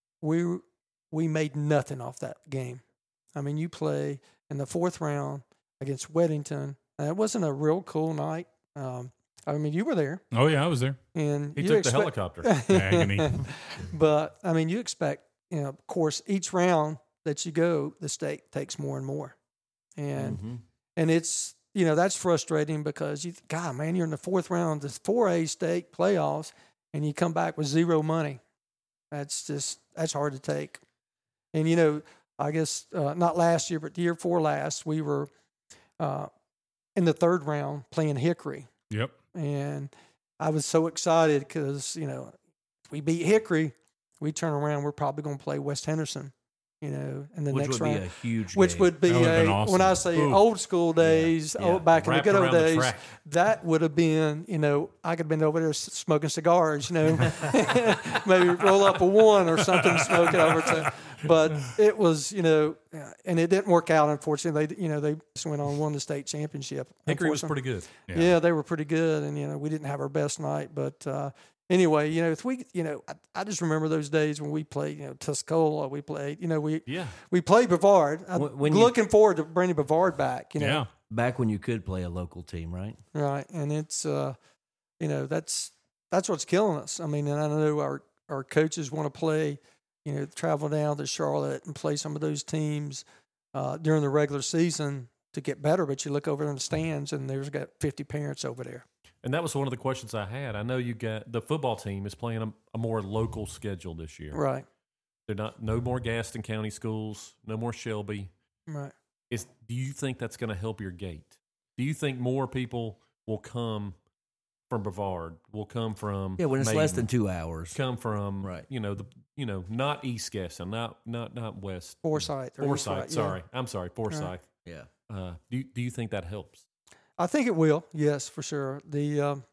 we we made nothing off that game. I mean, you play in the fourth round against Weddington, and it wasn't a real cool night. Um, I mean, you were there. Oh, yeah, I was there. And he you took expect, the helicopter. Agony. But, I mean, you expect, you know, of course, each round that you go, the state takes more and more. And mm-hmm. and it's, you know, that's frustrating because, you, God, man, you're in the fourth round, the four A state playoffs, and you come back with zero money. That's just, that's hard to take. And, you know, I guess uh, not last year, but the year before last, we were uh, in the third round playing Hickory. Yep. And I was so excited because, you know, if we beat Hickory, we turn around, we're probably going to play West Henderson, you know, in the which next would round. Be a huge which game. would be That a, awesome. When I say Ooh. old school days, Yeah. Yeah. old, back Wrapped in the good old around the days, track. that would have been, you know, I could have been over there smoking cigars, you know, maybe roll up a one or something, smoke it over to. But it was, you know, and it didn't work out, unfortunately. They, you know, they just went on and won the state championship. Hickory was pretty good. Yeah. yeah, they were pretty good, and, you know, we didn't have our best night. But uh, anyway, you know, if we, you know, I, I just remember those days when we played, you know, Tuscola, we played, you know, we yeah. we played Brevard. I'm When you- looking forward to bringing Brevard back, you know. Yeah. Back when you could play a local team, right? Right, and it's, uh, you know, that's that's what's killing us. I mean, and I know our, our coaches want to play, you know, travel down to Charlotte and play some of those teams uh, during the regular season to get better. But you look over in the stands, and there's got fifty parents over there. And that was one of the questions I had. I know you got the football team is playing a, a more local schedule this year. Right, They're not no more Gaston County schools, no more Shelby. right. Is do you think that's going to help your gate? Do you think more people will come from Brevard? Will come from Yeah, when it's Maiden, less than two hours. come from Right. You know the you know not East Gaston, not not not West Forsyth. or Forsyth. Forsyth, yeah. Sorry, I'm sorry, Forsyth. Yeah. Uh, do you, do you think that helps? I think it will. Yes, for sure. The, um,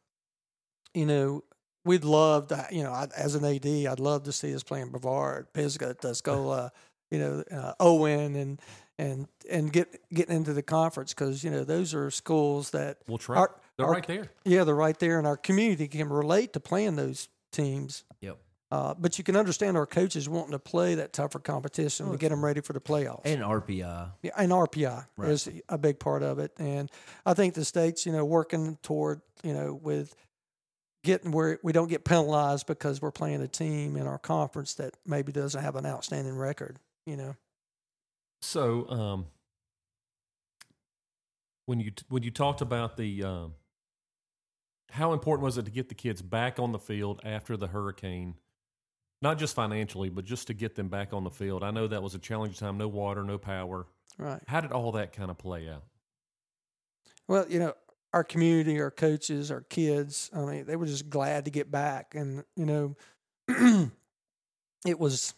you know, we'd love to, you know, I, as an A D, I'd love to see us playing Brevard, Pisgah, Tuscola, you know, uh, Owen, and and and get getting into the conference because, you know, those are schools that We'll try. Our- They're our- right there. yeah, they're right there, and our community can relate to playing those teams. Yep. Uh, but you can understand our coaches wanting to play that tougher competition to get them ready for the playoffs. And R P I. Yeah, and R P I Right. is a big part of it. And I think the state's, you know, working toward, you know, with getting where we don't get penalized because we're playing a team in our conference that maybe doesn't have an outstanding record, you know. So, um, when you when you talked about the um, how important was it to get the kids back on the field after the hurricane? Not just financially, but just to get them back on the field. I know that was a challenging time. No water, no power. Right. How did all that kind of play out? Well, you know, our community, our coaches, our kids, I mean, they were just glad to get back. And, you know, it was,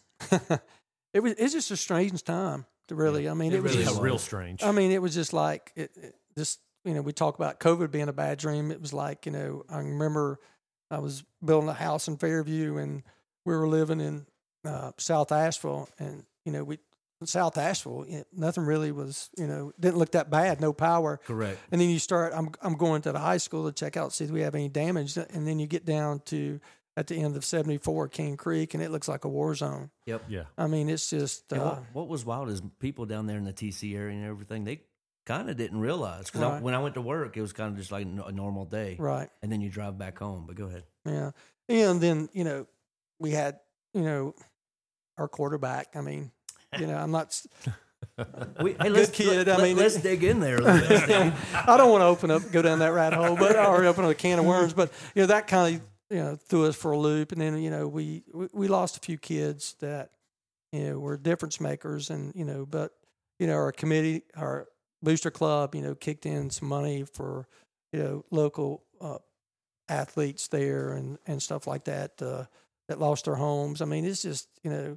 it was, it's just a strange time to really, I mean, it, it was really just, was. real strange. I mean, it was just like, it, it just, you know, we talk about COVID being a bad dream. It was like, you know, I remember I was building a house in Fairview and we were living in uh, South Asheville, and, you know, we, South Asheville, it, nothing really was, you know, didn't look that bad, no power. Correct. And then you start, I'm I'm going to the high school to check out, see if we have any damage. And then you get down to, at the end of seventy-four, King Creek, and it looks like a war zone. Yep. Yeah. I mean, it's just. And Uh, what, what was wild is people down there in the T C area and everything, they kind of didn't realize. Because Right. when I went to work, it was kind of just like a normal day. right. And then you drive back home. But go ahead. Yeah. And then, you know, we had, you know, our quarterback. I mean, you know, I'm not. We, hey, let's, kid, Let, I mean, let's it- dig in there. A little bit. I don't want to open up, go down that rat hole, but or open up a can of worms. But you know, that kind of you know threw us for a loop. And then you know we we, we lost a few kids that you know were difference makers, and you know, but you know our committee, our booster club, you know, kicked in some money for you know local uh, athletes there and and stuff like that uh, that lost their homes. I mean, it's just you know,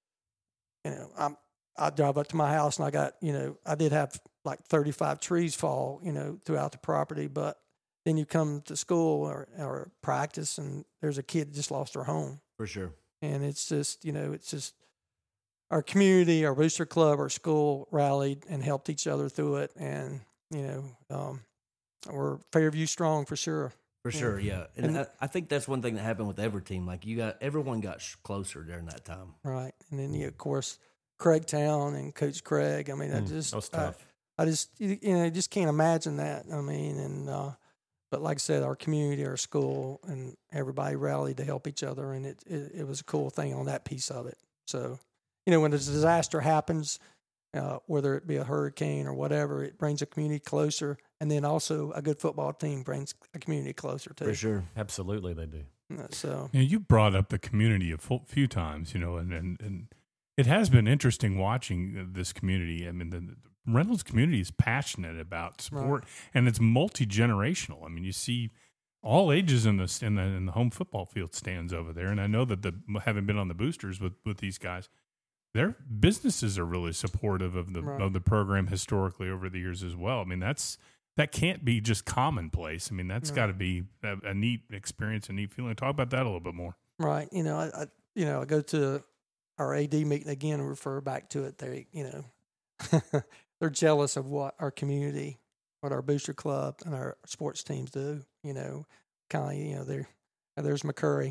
you know, I'm. I drive up to my house and I got, you know, I did have like thirty-five trees fall, you know, throughout the property. But then you come to school or, or practice and there's a kid that just lost their home. For sure. And it's just, you know, it's just our community, our booster club, our school rallied and helped each other through it. And, you know, um, we're Fairview strong for sure. For Yeah. sure, yeah. And, And- I, I think that's one thing that happened with every team. Like, you got, everyone got sh- closer during that time. Right. And then, you know, of course, Craigtown and Coach Craig. I mean, I Mm, just, that was I- tough. I just you you know you just can't imagine that. I mean, and uh, but like I said, our community, our school, and everybody rallied to help each other, and it, it it was a cool thing on that piece of it. So, you know, when a disaster happens, uh, whether it be a hurricane or whatever, it brings a community closer, and then also a good football team brings a community closer too. For sure. Absolutely, they do. Uh, So You know, you brought up the community a fu- few times, you know, and, and, and it has been interesting watching this community. I mean, the, the Reynolds community is passionate about sport, and it's multi-generational. I mean, you see all ages in the, in the in the home football field stands over there, and I know that the having been on the boosters with, with these guys, their businesses are really supportive of the Right. of the program historically over the years as well. I mean, that's that can't be just commonplace. I mean, that's No. got to be a, a neat experience, a neat feeling. Talk about that a little bit more. right, you know, I, I you know I go to our A D meeting again and refer back to it. They you know they're jealous of what our community, what our booster club and our sports teams do. You know, kind of you know they're. There's McCurry.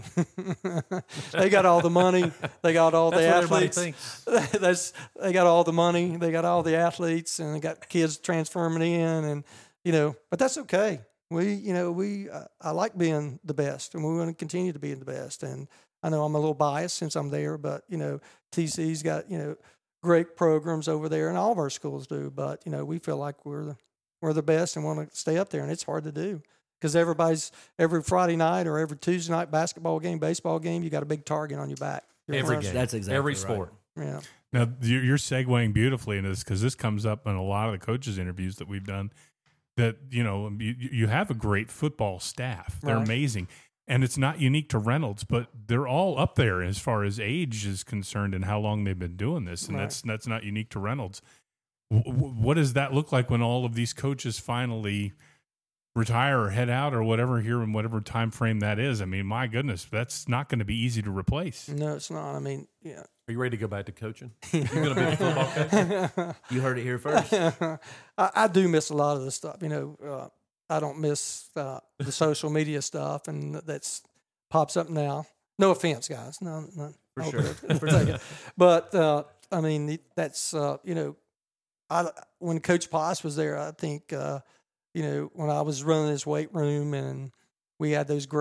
They got all the money. They got all That's the what everybody athletes. thinks. That's they got all the money. They got all the athletes, and they got kids transferring in, and you know. But that's okay. We, you know, we. Uh, I like being the best, and we want to continue to be the best. And I know I'm a little biased since I'm there, but you know, T C's got you know great programs over there, and all of our schools do. But you know, we feel like we're the we're the best and want to stay up there, and it's hard to do. Because everybody's every Friday night or every Tuesday night basketball game, baseball game, you got a big target on your back. Your Every friends- game. That's exactly Every right. sport. Yeah, Now you're you're segueing beautifully into this because this comes up in a lot of the coaches' interviews that we've done. That you know you, you have a great football staff; they're Right. amazing, and it's not unique to Reynolds, but they're all up there as far as age is concerned and how long they've been doing this, and Right. that's that's not unique to Reynolds. W- w- what does that look like when all of these coaches finally retire or head out or whatever here in whatever time frame that is? I mean, my goodness, that's not going to be easy to replace. no, it's not. I mean, yeah. Are you ready to go back to coaching? You're going to be a football coach? You heard it here first. I, I do miss a lot of the stuff. You know, uh, I don't miss uh, the social media stuff, and that's pops up now. No offense, guys. No, no For I hope sure. it- for taking- But uh, I mean, that's uh, you know, I when Coach Poss was there, I think uh, you know when I was running this weight room and we had those great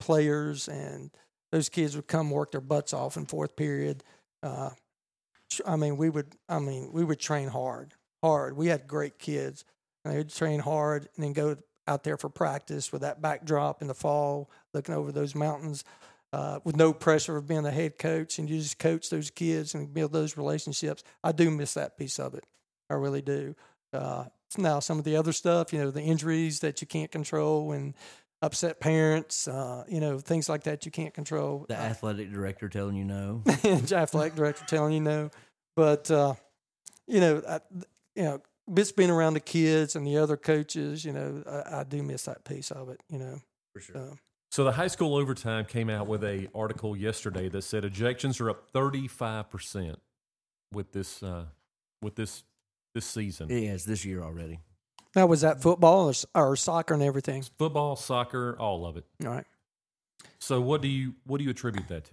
players, and those kids would come work their butts off in fourth period. Uh, I mean, we would. I mean, we would train hard, hard. We had great kids, and they would train hard, and then go out there for practice with that backdrop in the fall, looking over those mountains, uh, with no pressure of being the head coach, and you just coach those kids and build those relationships. I do miss that piece of it. I really do. Uh, now, some of the other stuff, you know, the injuries that you can't control and upset parents, uh, you know, things like that you can't control. The athletic director telling you no. The athletic director telling you no. But, uh, you know, I, you know, just being around the kids and the other coaches, you know, I, I do miss that piece of it, you know. For sure. So, So the high school overtime came out with a article yesterday that said ejections are up thirty-five percent with this uh, with this this season. Yeah, it's this year already. now, was that football or, or soccer and everything? Football, soccer, all of it. All right. So what do you what do you attribute that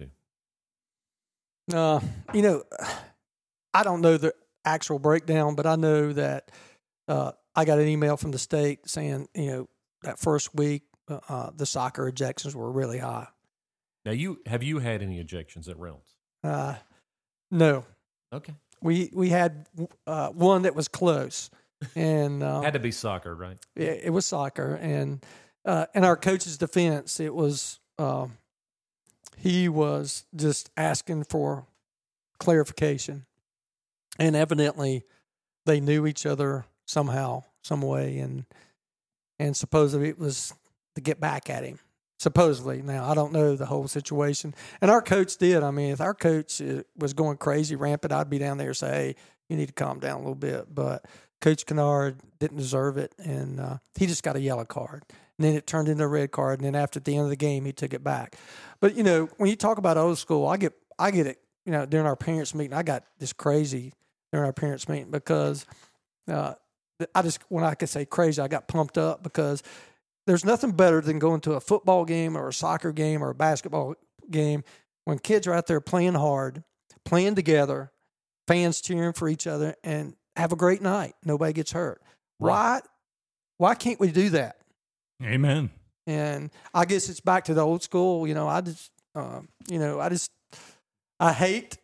to? Uh, you know, I don't know the actual breakdown, but I know that uh, I got an email from the state saying, you know, that first week uh, uh, the soccer ejections were really high. Now you have you had any ejections at Reynolds? Uh, no, Okay, we we had uh, one that was close, and uh, had to be soccer, right? it, it was soccer, and uh, in our coach's defense, it was uh, he was just asking for clarification, and evidently they knew each other somehow, some way, and and supposedly it was to get back at him. Supposedly, now I don't know the whole situation, and our coach did. I mean, if our coach uh, was going crazy, rampant, I'd be down there and say, "Hey, you need to calm down a little bit." But Coach Kennard didn't deserve it, and uh, he just got a yellow card. And then it turned into a red card, and then after at the end of the game, he took it back. But you know, when you talk about old school, I get I get it. You know, during our parents' meeting, I got this crazy during our parents' meeting because uh, I just when I could say crazy, I got pumped up because there's nothing better than going to a football game or a soccer game or a basketball game when kids are out there playing hard, playing together, fans cheering for each other, and have a great night. Nobody gets hurt. Right. Why? Why can't we do that? Amen. And I guess it's back to the old school. You know, I just, um, you know, I just, I hate,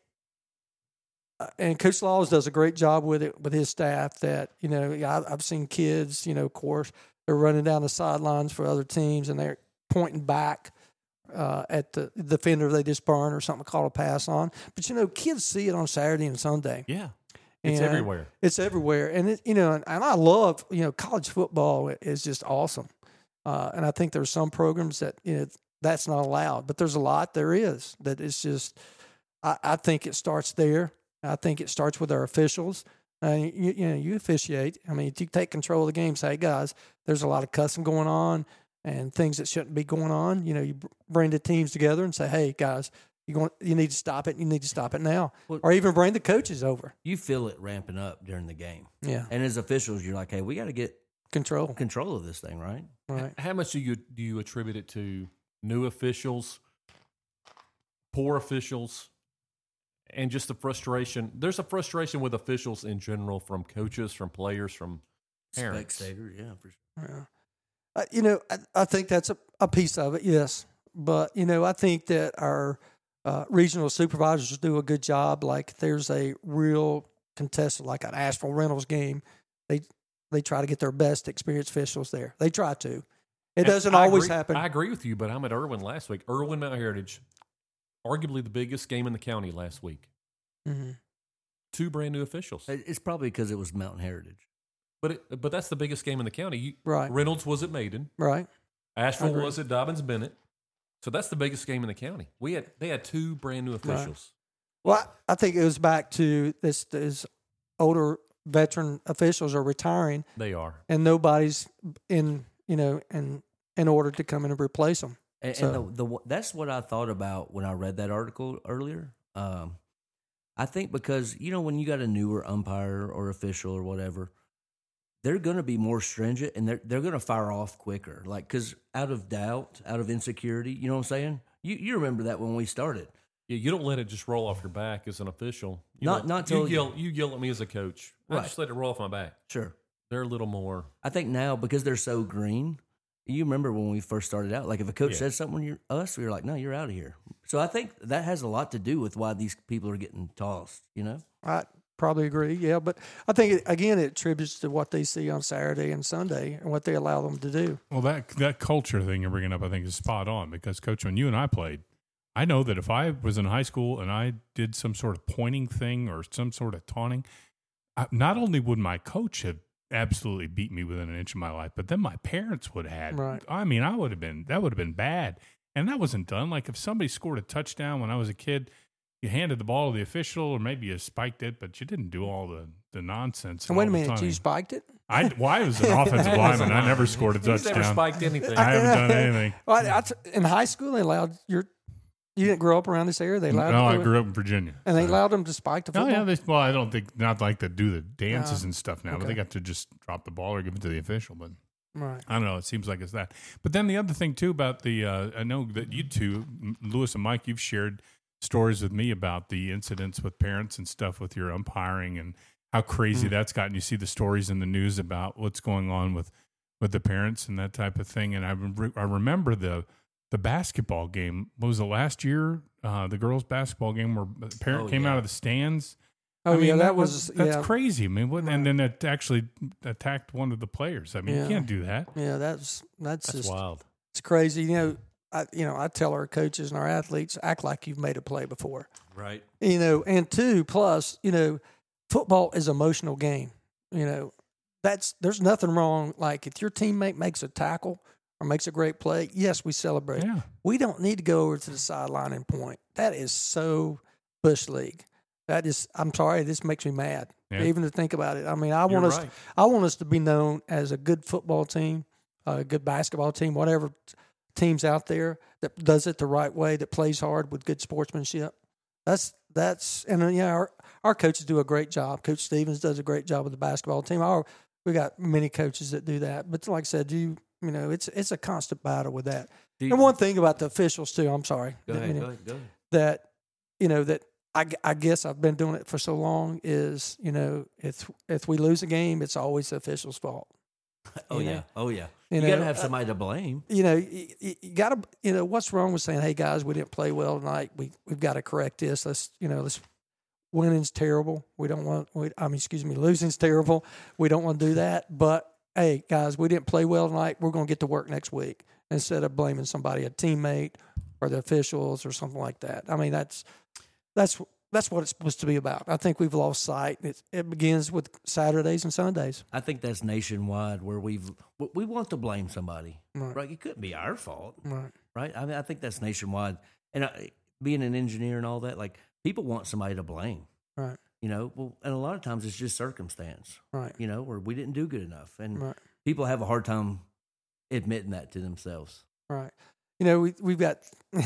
uh, and Coach Laws does a great job with it with his staff. That you know, I, I've seen kids, you know, of course, they're running down the sidelines for other teams, and they're pointing back uh, at the defender they just burned or something called a pass on. But you know, kids see it on Saturday and Sunday. Yeah, it's And everywhere. It's everywhere, and it, you know, and, and I love you know, college football is just awesome. Uh, and I think there's some programs that you know that's not allowed, but there's a lot there is that it's just. I, I think it starts there. I think it starts with our officials. Uh, you, you know, you officiate. I mean, you take control of the game. Say, hey, guys, there's a lot of cussing going on and things that shouldn't be going on. You know, you bring the teams together and say, hey, guys, you going, you need to stop it. You need to stop it now, Well, or even bring the coaches over. You feel it ramping up during the game. Yeah, And as officials, you're like, hey, we got to get control. control of this thing, right? Right. How much do you do you attribute it to new officials, poor officials, and just the frustration? There's a frustration with officials in general, from coaches, from players, from parents. Spectator, yeah, for sure. Yeah. Uh, you know, I, I think that's a, a piece of it, yes. But, you know, I think that our uh, regional supervisors do a good job. Like, there's a real contested, like an Asheville Reynolds game, they they try to get their best experienced officials there. They try to. It And doesn't I always agree- happen. I agree with you, but I'm at Irwin last week. Irwin Mount Heritage, arguably the biggest game in the county last week. Mhm. Two brand new officials. It- It's probably because it was Mountain Heritage. But it, but that's the biggest game in the county. You, Right. Reynolds was at Maiden. Right. Asheville agree. was at Dobbins Bennett. So that's the biggest game in the county. We had they had two brand new officials. Well, I, I think it goes back to this, this older veteran officials are retiring, They are. and nobody's in, you know, in, in order to come in and replace them. And, So- and the, the that's what I thought about when I read that article earlier. Um, I think because you know when you got a newer umpire or official or whatever, they're going to be more stringent and they're they're going to fire off quicker. Like because out of doubt, out of insecurity, you know what I'm saying? You you remember that when we started. Yeah, you don't let it just roll off your back as an official. You Not- let- not you till- yell. You yell at me as a coach. I Right. just let it roll off my back. Sure. They're a little more. I think now because they're so green, You remember when we first started out, like if a coach Yeah. said something when you're us, we were like, no, you're out of here. So I think that has a lot to do with why these people are getting tossed, you know? I probably agree. Yeah, but I think it, again, it attributes to what they see on Saturday and Sunday and what they allow them to do. Well, that that culture thing you're bringing up, I think, is spot on because, Coach, when you and I played, I know that if I was in high school and I did some sort of pointing thing or some sort of taunting, I, not only would my coach have absolutely beat me within an inch of my life, but then my parents would have had. Right. I mean, I would have been, that would have been bad. And that wasn't done. Like if somebody scored a touchdown when I was a kid, you handed the ball to the official or maybe you spiked it, but you didn't do all the, the nonsense. And wait a all the minute, taunting. you spiked it? I, well, I was an offensive lineman. I never scored a He's never touchdown. spiked anything. I haven't done anything. Well, I, I t- in high school, they allowed your. You didn't grow up around this area. They allowed. No, I them, grew up in Virginia. and they so. allowed them to spike the Oh football. yeah, they, well, I don't think not like to do the dances Uh, and stuff now, but okay. they got to just drop the ball or give it to the official. But Right. I don't know. It seems like it's that. But then the other thing too about the, uh, I know that you two, Lewis and Mike, you've shared stories with me about the incidents with parents and stuff with your umpiring and how crazy Mm. that's gotten. You see the stories in the news about what's going on with with the parents and that type of thing. And I re- I remember the the basketball game. What was it last year? Uh, the girls' basketball game where the parent Oh, came yeah. out of the stands. Oh I mean, yeah, that, that was that's yeah, crazy. I mean, what, Right. and then it actually attacked one of the players. I mean, Yeah. you can't do that. yeah. That's that's, That's just wild. it's crazy. You know, I you know I tell our coaches and our athletes act like you've made a play before. Right. You know, and two plus, you know, football is an emotional game. You know, that's there's nothing wrong. Like if your teammate makes a tackle or makes a great play, yes, we celebrate. Yeah. We don't need to go over to the sideline and point. That is so Bush League. That is, I'm sorry, this makes me mad Yeah. even to think about it. I mean, I You're want us, right. I want us to be known as a good football team, a good basketball team, whatever t- teams out there that does it the right way, that plays hard with good sportsmanship. That's that's and uh, yeah, our our coaches do a great job. Coach Stevens does a great job with the basketball team. Our we got many coaches that do that, but like I said, you you know, it's it's a constant battle with that. Do you- And one thing about the officials too, I'm sorry, Go that, ahead. you Go know, ahead. Go ahead. that you know that I, I guess I've been doing it for so long is you know if if we lose a game, it's always the official's fault. Oh You know? yeah. Oh yeah. You You, know, got to have uh, somebody to blame. You know, you, you got to you know what's wrong with saying, hey guys, we didn't play well tonight. We we've got to correct this. Let's you know let's winning's terrible. We don't want. We, I mean, excuse me, losing's terrible. We don't want to do that. But hey guys, we didn't play well tonight. We're going to get to work next week instead of blaming somebody, a teammate or the officials or something like that. I mean, that's that's that's what it's supposed to be about. I think we've lost sight. It, it begins with Saturdays and Sundays. I think that's nationwide where we've we- we want to blame somebody. Right. Right. It couldn't be our fault. Right. Right. I mean, I think that's nationwide. And I, being an engineer and all that, like people want somebody to blame. Right. You know. Well, and a lot of times it's just circumstance. Right. You know, where we didn't do good enough, and Right. people have a hard time admitting that to themselves. Right. You know, we we've got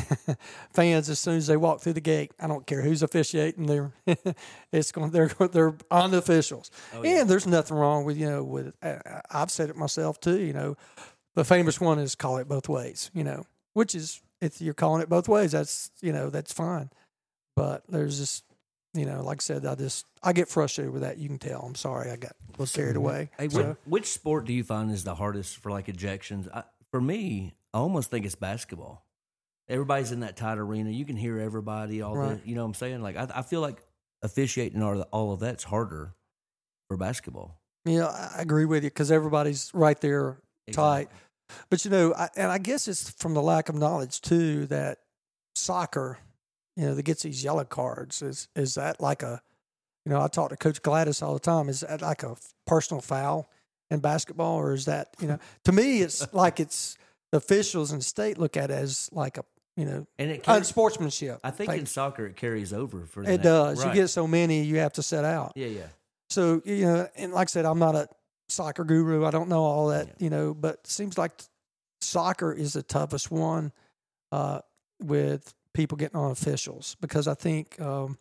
fans as soon as they walk through the gate. I don't care who's officiating. They're it's going. They're they're on the officials, Oh, yeah. and there's nothing wrong with you know with. Uh, I've said it myself too. You know, the famous one is call it both ways. You know, which is if you're calling it both ways, that's you know that's fine. But there's just you know, like I said, I just I get frustrated with that. You can tell. I'm sorry, I got a little carried away. Hey, So- which, which sport do you find is the hardest for like ejections? I, for me, I almost think it's basketball. Everybody's in that tight arena. You can hear everybody. All Right. the, you know what I'm saying? Like I, I feel like officiating all, all of that's harder for basketball. Yeah, I I agree with you because everybody's right there tight. But you know, I, and I guess it's from the lack of knowledge too that soccer, you know, that gets these yellow cards. Is is that like a, you know, I talk to Coach Gladys all the time. Is that like a personal foul in basketball, or is that you know? To me, it's like it's the officials in the state look at it as like a you know And it carries, unsportsmanship. I think Like, in soccer it carries over for it that. does. Right. You get so many, you have to set out. yeah, yeah. So, you know, and like I said, I'm not a soccer guru. I don't know all that, you know, but it seems like soccer is the toughest one uh, with people getting on officials because I think, um,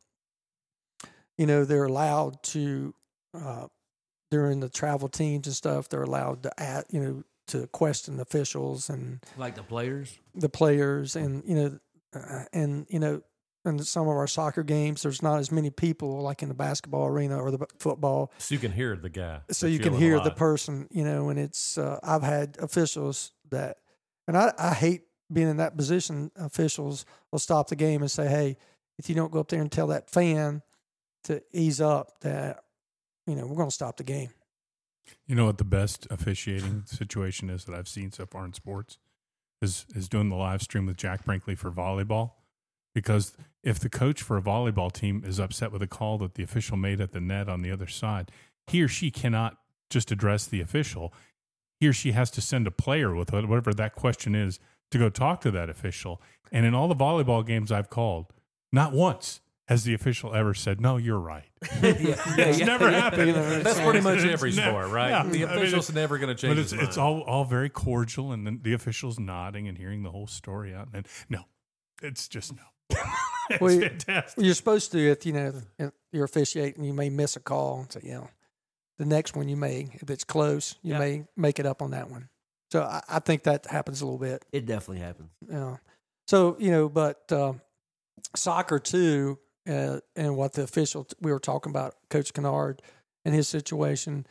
you know, they're allowed to, uh, during the travel teams and stuff, they're allowed to, add, you know, to question officials and Like the players. the players and, you know, uh, and, you know, in some of our soccer games, there's not as many people like in the basketball arena or the b- football. So you can hear the guy. So that's you can yelling hear a the lot. person, you know, and it's, uh, I've had officials that, and I, I hate being in that position. Officials will stop the game and say, hey, if you don't go up there and tell that fan to ease up, that, you know, we're going to stop the game. You know what the best officiating situation is that I've seen so far in sports is is doing the live stream with Jack Brinkley for volleyball. Because if the coach for a volleyball team is upset with a call that the official made at the net on the other side, he or she cannot just address the official. He or she has to send a player with whatever that question is to go talk to that official. And in all the volleyball games I've called, not once has the official ever said, no, you're right. yeah, yeah, It's yeah, never yeah. happened. That's pretty much every It's never- sport, right? yeah. The I mean, official's it's- never going to change But it's his it's mind. all all very cordial, and then the official's nodding and hearing the whole story out. And no, it's just no. It's Well, fantastic. You're supposed to, if you know, if you're officiating, you may miss a call and say, you know, the next one you may, if it's close, you Yeah. may make it up on that one. So I, I think that happens a little bit. It definitely happens. You know. So, you know, but uh, soccer too, uh, and what the official, we were talking about Coach Kennard and his situation.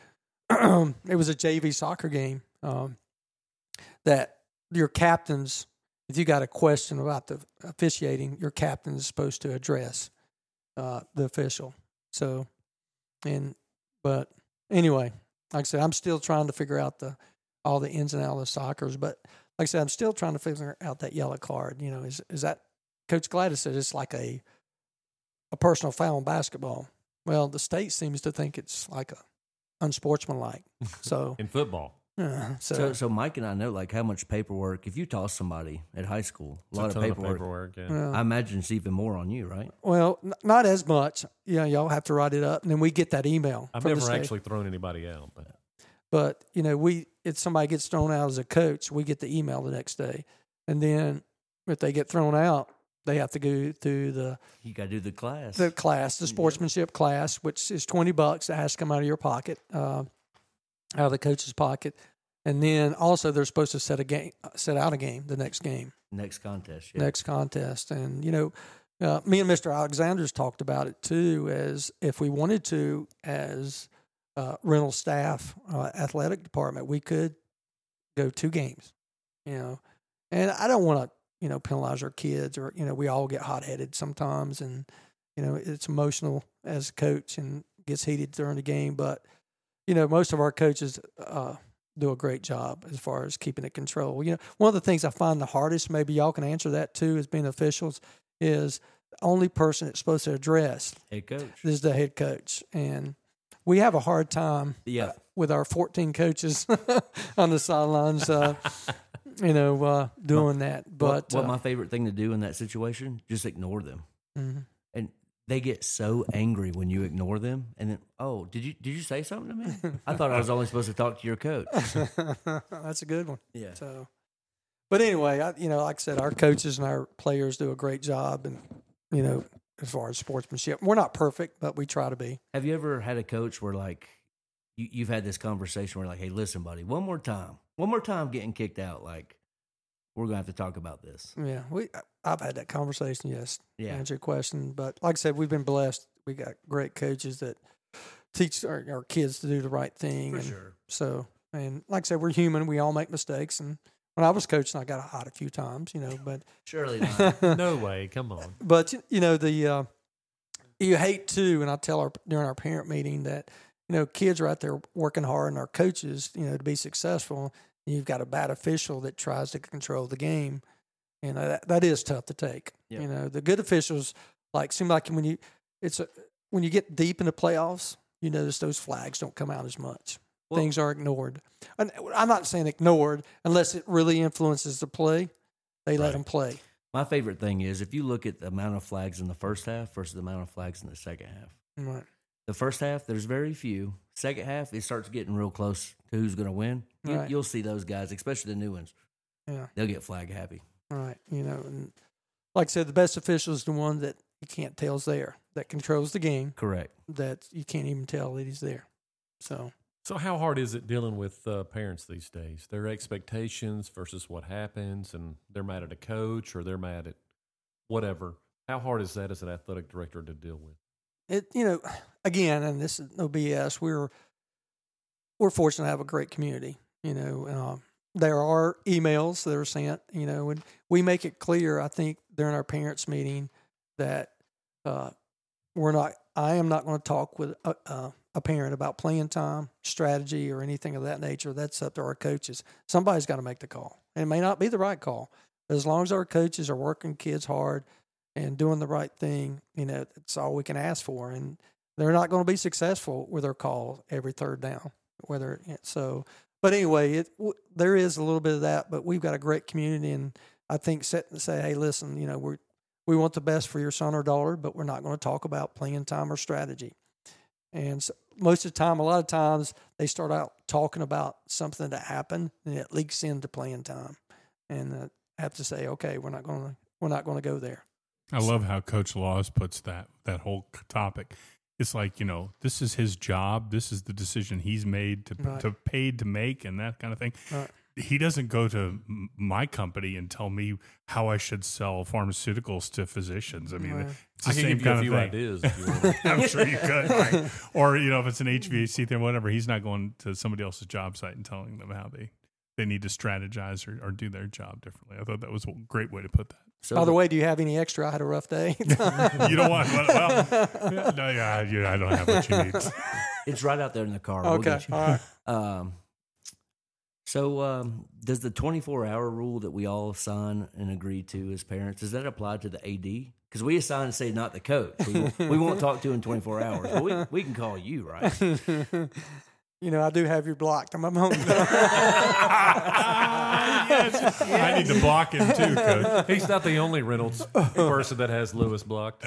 It was a J V soccer game um, that your captains, if you got a question about the officiating, your captain is supposed to address uh, the official. So, and, but anyway, like I said, I'm still trying to figure out the, all the ins and outs of soccer's, but like I said, I'm still trying to figure out that yellow card. You know, is is that Coach Gladys said it's like a a personal foul in basketball. Well, the state seems to think it's like a unsportsmanlike. So, in football. uh, so, So, so Mike and I know like how much paperwork. If you toss somebody at high school, a It's lot a of ton paperwork. of paperwork. Yeah. uh, I imagine it's even more on you, right? well, n- not as much. You know, y'all have to write it up, and then we get that email. I've from the never state. actually thrown anybody out, but But, you know, we if somebody gets thrown out as a coach, we get the email the next day. And then if they get thrown out, they have to go through the You got to do the class. the class, the sportsmanship class, which is twenty bucks. That has to come out of your pocket, uh, out of the coach's pocket. And then also they're supposed to set a game, set out a game, the next game, Next contest. Yeah. next contest. And, you know, uh, me and Mister Alexander's talked about it too, as if we wanted to, as uh, rental staff, uh, athletic department, we could go two games, you know. And I don't want to, you know, penalize our kids, or, you know, we all get hot headed sometimes, and, you know, it's emotional as a coach and gets heated during the game. But, you know, most of our coaches uh, do a great job as far as keeping it control. You know, one of the things I find the hardest, maybe y'all can answer that too, as being officials, is the only person that's supposed to address Head coach. is the head coach. And we have a hard time Yeah. with our fourteen coaches on the sidelines, uh, you know, uh, doing that. But what, what uh, my favorite thing to do in that situation, just ignore them. mhm. And they get so angry when you ignore them. And then, oh, did you did you say something to me? I thought I was only supposed to talk to your coach. That's a good one. Yeah. So, but anyway, I, you know, like I said, our coaches and our players do a great job, and, you know, as far as sportsmanship, we're not perfect, but we try to be. Have you ever had a coach where, like, you, you've had this conversation where, like, hey, listen, buddy, one more time, one more time getting kicked out, like, we're going to have to talk about this. Yeah, we. I've had that conversation. Yes, to Yeah. answer your question. But like I said, we've been blessed. We got great coaches that teach our, our kids to do the right thing. For and sure. So, and like I said, we're human. We all make mistakes. And when I was coaching, I got hot a few times, you know. But Surely not. no way. Come on. but you know the uh, you hate to, and I tell our during our parent meeting that, you know, kids are out there working hard, and our coaches, you know, to be successful. And you've got a bad official that tries to control the game. You know, that, that is tough to take. Yeah. You know, the good officials, like, seem like when you it's a, when you get deep in the playoffs, you notice those flags don't come out as much. Well- Things are ignored. And I'm not saying ignored unless it really influences the play. They let Right. them play. My favorite thing is if you look at the amount of flags in the first half versus the amount of flags in the second half. Right. The first half, there's very few. Second half, it starts getting real close to who's going to win. You, Right. You'll see those guys, especially the new ones. Yeah. They'll get flag happy. Right. You know, and like I said, the best official is the one that you can't tell is there, that controls the game, Correct. that you can't even tell that he's there. So, So, how hard is it dealing with uh, parents these days? Their expectations versus what happens, and they're mad at a coach or they're mad at whatever. How hard is that as an athletic director to deal with? it, you know, again, and this is no B S, we're, we're fortunate to have a great community, you know, uh, there are emails that are sent, you know, and we make it clear, I think, during our parents' meeting that uh, we're not, I am not going to talk with a, a, a parent about playing time, strategy, or anything of that nature. That's up to our coaches. Somebody's got to make the call. And it may not be the right call, but as long as our coaches are working kids hard and doing the right thing, you know, that's all we can ask for. And they're not going to be successful with their call every third down, whether so. But anyway, it, w- there is a little bit of that, but we've got a great community, and I think set to say, hey, listen, you know, we we want the best for your son or daughter, but we're not going to talk about playing time or strategy. And so most of the time, a lot of times, they start out talking about something that happened, and it leaks into playing time, and uh, have to say, okay, we're not going to we're not going to go there. I love how Coach Laws puts that that whole topic. It's like, you know, this is his job. This is the decision he's made to Right. to paid to make and that kind of thing. Right. He doesn't go to m- my company and tell me how I should sell pharmaceuticals to physicians. I mean, Right. it's the I can same give you a kind few of thing. ideas if you want. I'm sure you could. Right? Or, you know, if it's an H V A C thing, whatever, he's not going to somebody else's job site and telling them how they, they need to strategize or, or do their job differently. I thought that was a great way to put that. So By the way, do you have any extra? I had a rough day. You don't want, well, yeah, no, yeah, yeah, I don't have what you need. it's right out there in the car. We'll Okay, get you. all right. Um, so, um, does the twenty-four hour rule that we all sign and agree to as parents, does that apply to the A D? Because we assign and say not the coach. We, won't- we won't talk to in twenty-four hours. But we, we can call you, right? You know, I do have you blocked. I'm home. Yes. I need to block him too, Coach. He's not the only Reynolds person that has Lewis blocked.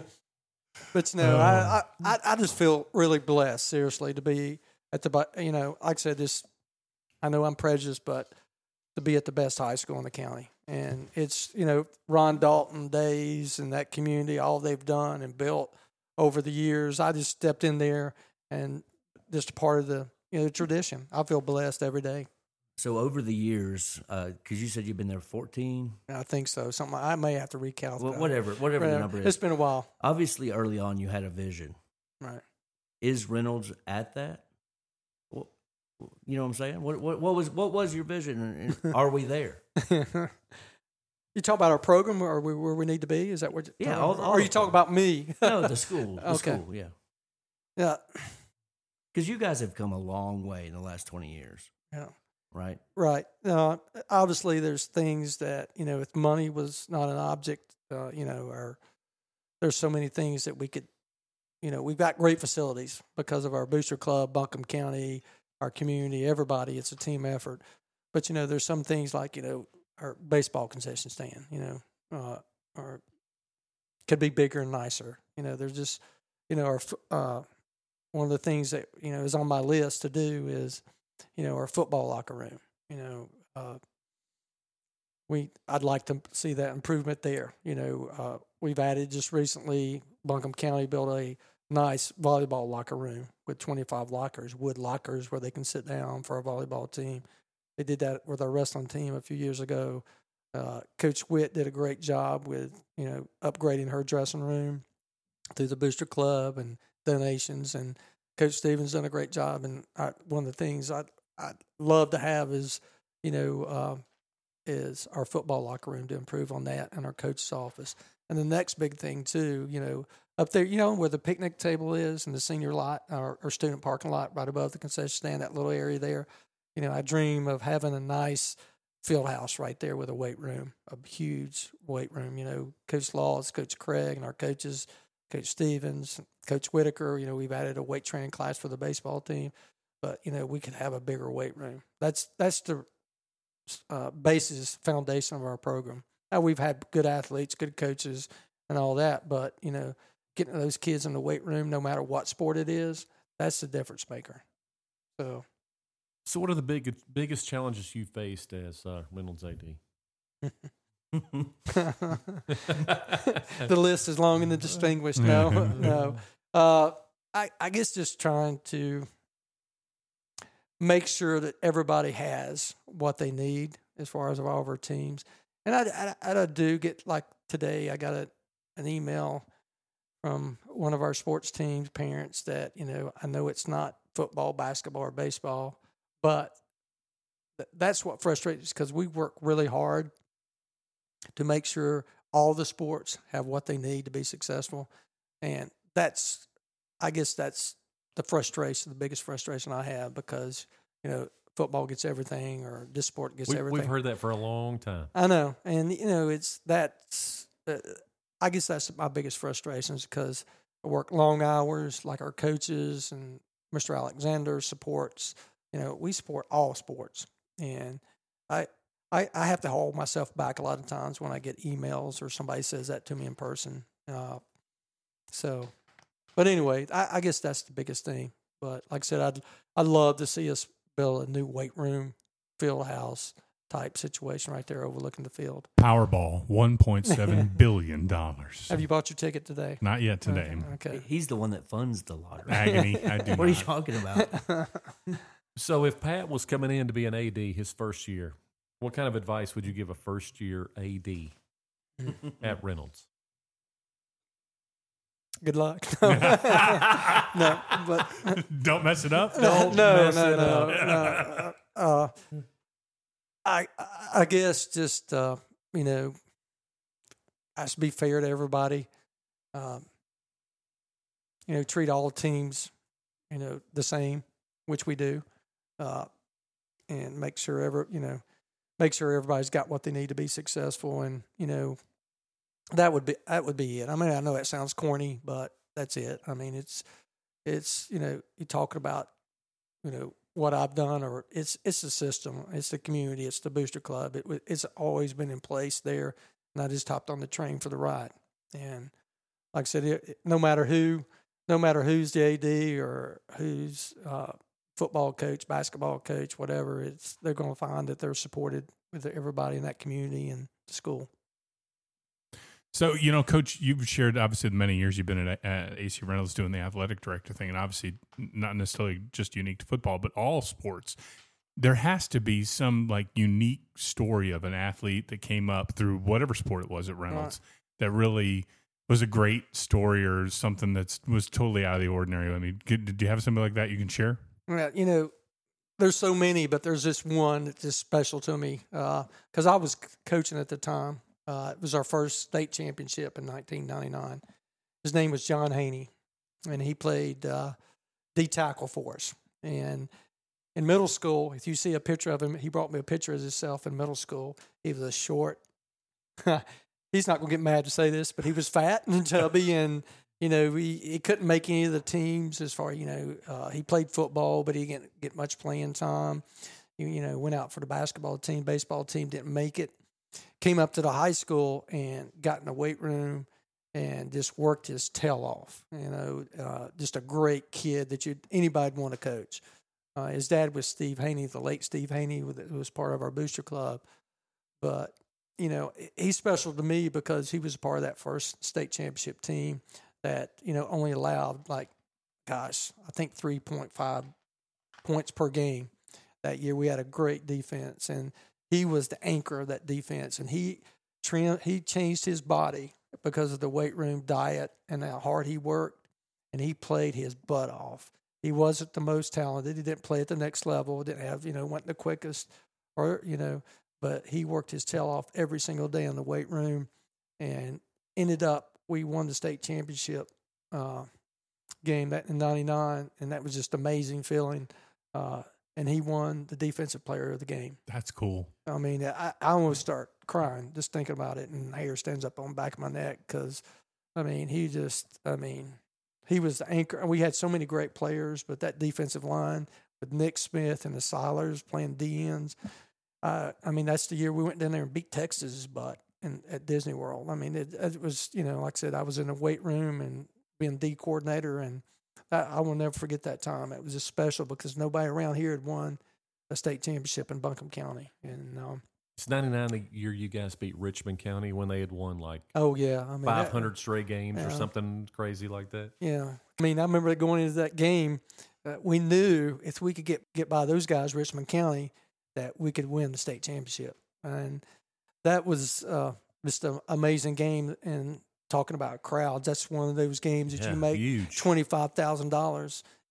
But no, I, I I just feel really blessed, seriously, to be at the, you know, like I said, this, I know I'm prejudiced, but to be at the best high school in the county. And it's, you know, Ron Dalton days and that community, all they've done and built over the years. I just stepped in there and just a part of the, you know, the tradition. I feel blessed every day. So, over the years, because you said you've been there fourteen, I think so. Something I may have to recalculate. well, whatever, whatever the number It's is. been a while. Obviously, early on, you had a vision. Right. Is Reynolds at that? Well, you know what I'm saying? What what, what was what was your vision? And- and are we there? You talk about our program, or we, where we need to be? Is that what? You're Yeah, talking all- about? all or you of talk it. about me? No, the school. The Okay. school, yeah. Yeah, Because you guys have come a long way in the last twenty years, yeah, right? right. Uh, obviously, there's things that, you know, if money was not an object, uh, you know, or there's so many things that we could, you know, we've got great facilities because of our booster club, Buncombe County, our community, everybody. It's a team effort. But you know, there's some things like, you know, our baseball concession stand, you know, uh, or could be bigger and nicer. You know, there's just, you know, our f- uh, one of the things that, you know, is on my list to do is, you know, our football locker room. You know, uh, we I'd like to see that improvement there. You know, uh, we've added just recently, Buncombe County built a nice volleyball locker room with twenty-five lockers, wood lockers where they can sit down for a volleyball team. They did that with our wrestling team a few years ago. Uh, Coach Witt did a great job with, you know, upgrading her dressing room through the Booster Club and donations. And Coach Stevens done a great job. And I, one of the things I'd, I'd love to have is, you know, uh, is our football locker room to improve on that, and our coach's office. And the next big thing too, you know, up there, you know, where the picnic table is and the senior lot, or, or student parking lot right above the concession stand, that little area there. You know, I dream of having a nice field house right there with a weight room, a huge weight room. You know, Coach Laws, Coach Craig, and our coaches, Coach Stevens, Coach Whitaker. You know, we've added a weight training class for the baseball team, but you know, we could have a bigger weight room. That's that's the uh, basis, foundation of our program. Now, we've had good athletes, good coaches, and all that, but you know, getting those kids in the weight room, no matter what sport it is, that's the difference maker. So. So, what are the big, biggest challenges you faced as uh, Reynolds A D? The list is long and the distinguished. No, no. Uh, I, I guess just trying to make sure that everybody has what they need as far as all of our teams. And I, I, I do get, like today, I got a, an email from one of our sports teams, parents, that, you know, I know it's not football, basketball, or baseball, but th- that's what frustrates us because we work really hard to make sure all the sports have what they need to be successful. And that's, I guess that's the frustration, the biggest frustration I have because, you know, football gets everything or this sport gets we, everything. We've heard that for a long time. I know. And, you know, it's that's, uh, I guess that's my biggest frustration is because I work long hours like our coaches and Mister Alexander supports, you know, we support all sports. And I, I, I have to hold myself back a lot of times when I get emails or somebody says that to me in person. Uh, so, but anyway, I, I guess that's the biggest thing. But like I said, I'd, I'd love to see us build a new weight room, field house type situation right there overlooking the field. Powerball, one point seven billion dollars. Have you bought your ticket today? Not yet today. Okay. okay. He's the one that funds the lottery. Agony. I do What not. are you talking about? So if Pat was coming in to be an A D his first year, what kind of advice would you give a first year A D at Reynolds? Good luck. no, but Don't mess it up. Don't no, mess no, it no, up. no. Uh, I, I guess just uh, you know, has to be fair to everybody. Um, you know, treat all teams, you know, the same, which we do, uh, and make sure ever, you know, make sure everybody's got what they need to be successful, and you know. That would be that would be it. I mean, I know that sounds corny, but that's it. I mean, it's it's you know, you're talking about you know what I've done, or it's it's the system, it's the community, it's the booster club. It it's always been in place there, and I just hopped on the train for the ride. And like I said, it, no matter who, no matter who's the A D or who's uh, football coach, basketball coach, whatever, it's they're going to find that they're supported with everybody in that community and the school. So, you know, Coach, you've shared obviously the many years you've been at, at A C Reynolds doing the athletic director thing, and obviously not necessarily just unique to football, but all sports. There has to be some like unique story of an athlete that came up through whatever sport it was at Reynolds right. that really was a great story or something that was totally out of the ordinary. I mean, did you have something like that you can share? Well, you know, there's so many, but there's this one that's just special to me because uh, I was coaching at the time. Uh, it was our first state championship in nineteen ninety-nine. His name was John Haney, and he played uh, D tackle for us. And in middle school, if you see a picture of him, he brought me a picture of himself in middle school. He was a short. He's not going to get mad to say this, but he was fat and chubby, and you know he, he couldn't make any of the teams. As far you know, uh, he played football, but he didn't get much playing time. You, you know, went out for the basketball team, baseball team, didn't make it. Came up to the high school and got in the weight room and just worked his tail off. You know, uh, just a great kid that you anybody'd want to coach. Uh, his dad was Steve Haney, the late Steve Haney, who was part of our booster club. But you know, he's special to me because he was a part of that first state championship team that you know only allowed like, gosh, I think three point five points per game that year. We had a great defense and. He was the anchor of that defense, and he trim, he changed his body because of the weight room diet and how hard he worked, and he played his butt off. He wasn't the most talented. He didn't play at the next level. Didn't have you know went the quickest, or you know, but he worked his tail off every single day in the weight room, and ended up we won the state championship uh, game that in ninety-nine, and that was just amazing feeling. Uh, And he won the defensive player of the game. That's cool. I mean, I, I almost start crying just thinking about it, and hair stands up on the back of my neck because, I mean, he just, I mean, he was the anchor. We had so many great players, but that defensive line with Nick Smith and the Silers playing D ends, uh, I mean, that's the year we went down there and beat Texas's butt in, at Disney World. I mean, it, it was, you know, like I said, I was in a weight room and being D coordinator, and I, I will never forget that time. It was just special because nobody around here had won a state championship in Buncombe County. And um, it's ninety-nine the year you guys beat Richmond County when they had won like oh yeah, I mean five hundred that, straight games yeah. or something crazy like that. Yeah, I mean I remember going into that game, uh, we knew if we could get get by those guys, Richmond County, that we could win the state championship, and that was uh, just an amazing game. And talking about crowds, that's one of those games that yeah, you make huge. twenty-five thousand dollars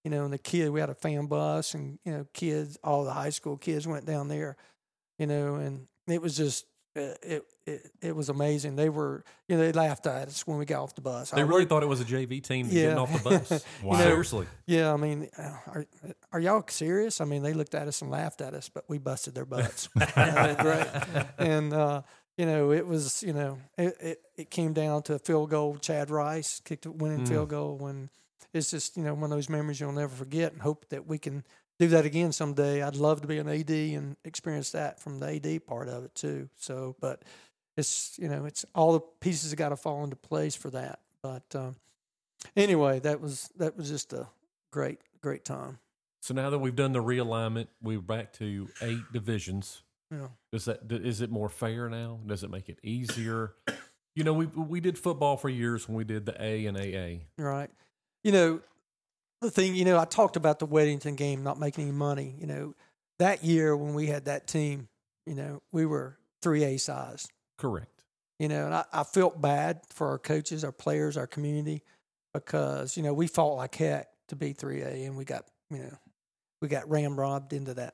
you know, and the kid, we had a fan bus, and you know, kids, all the high school kids went down there, you know, and it was just it it it was amazing. They were, you know, they laughed at us when we got off the bus. They I really worked- thought it was a J V team Yeah. getting off the bus. Wow. Seriously. Yeah, I mean, uh, are are y'all serious? I mean, they looked at us and laughed at us, but we busted their butts. Uh, great, and uh, you know, it was, you know, it, it, it came down to a field goal. Chad Rice kicked a winning Mm. field goal. When it's just, you know, one of those memories you'll never forget, and hope that we can do that again someday. I'd love to be an A D and experience that from the A D part of it too. So, but it's, you know, it's all the pieces have got to fall into place for that. But um, anyway, that was that was just a great great time. So now that we've done the realignment, we're back to eight divisions. Yeah. Is that is it more fair now? Does it make it easier? You know, we we did football for years when we did the A and A A. Right. You know, the thing, you know, I talked about the Weddington game not making any money. You know, that year when we had that team, you know, we were three A size. Correct. You know, and I, I felt bad for our coaches, our players, our community, because, you know, we fought like heck to be three A, and we got, you know, we got ramrodded into that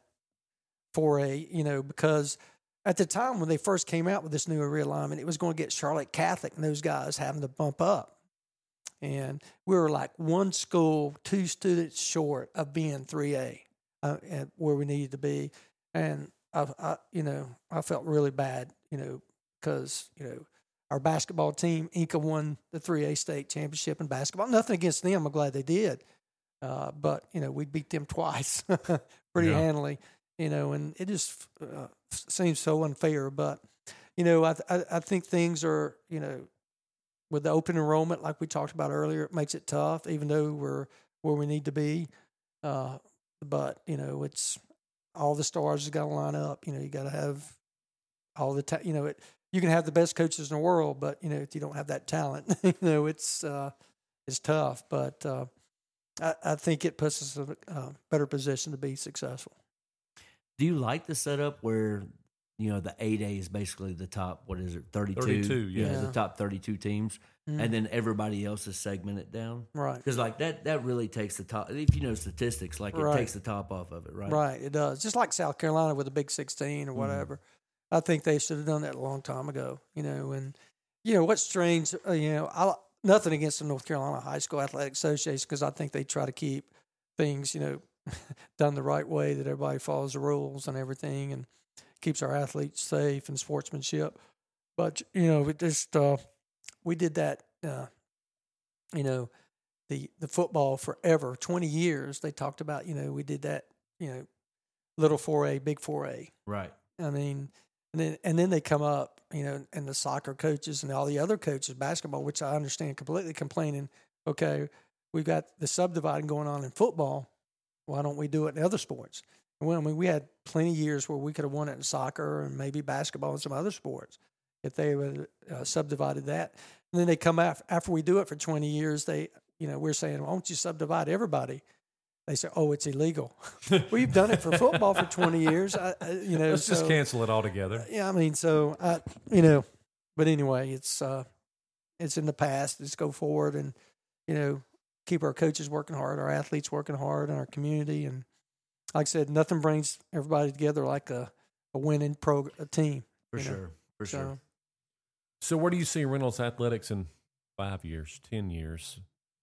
four A, you know, because at the time when they first came out with this new realignment, it was going to get Charlotte Catholic and those guys having to bump up. And we were like one school, two students short of being three A, uh, and where we needed to be. And, I, I, you know, I felt really bad, you know, because, you know, our basketball team, Inca, won the three A state championship in basketball. Nothing against them. I'm glad they did. Uh, but, you know, we beat them twice pretty Yeah. handily, you know, and it just uh, seems so unfair. But, you know, I, I, I think things are, you know, with the open enrollment, like we talked about earlier, it makes it tough, even though we're where we need to be. Uh, but, you know, it's all the stars have got to line up. You know, you got to have all the, ta- you know, it, you can have the best coaches in the world, but, you know, if you don't have that talent, you know, it's, uh, it's tough. But uh, I, I think it puts us in a uh, better position to be successful. Do you like the setup where, you know, the eight A is basically the top, what is it, thirty-two? thirty-two, yeah. Yeah. The top thirty-two teams, Mm. and then everybody else is segmented down? Right. Because, like, that that really takes the top, if you know statistics, like, it Right. takes the top off of it, right? Right, it does. Just like South Carolina with the Big sixteen or whatever. I think they should have done that a long time ago, you know. And, you know, what's strange, uh, you know, I, nothing against the North Carolina High School Athletic Association, because I think they try to keep things, you know, done the right way, that everybody follows the rules and everything and keeps our athletes safe and sportsmanship. But, you know, we just, uh, we did that, uh, you know, the, the football forever, twenty years. They talked about, you know, we did that, you know, little four A, big four A. Right. I mean, and then and then they come up, you know, and the soccer coaches and all the other coaches, basketball, which I understand completely, complaining, okay, we've got the subdividing going on in football. Why don't we do it in other sports? Well, I mean, we had plenty of years where we could have won it in soccer and maybe basketball and some other sports if they would uh, subdivided that. And then they come out after we do it for twenty years. They, you know, we're saying, why don't you subdivide everybody? They say, oh, it's illegal. We've done it for football for twenty years. I, I, you know, Let's just so- cancel it altogether. Yeah, I mean, so I, you know, but anyway, it's uh, it's in the past. Let's go forward and, you know, keep our coaches working hard, our athletes working hard, and our community. And like I said, nothing brings everybody together like a, a winning pro a team. For you know. sure. For So, sure. So where do you see Reynolds Athletics in five years, ten years?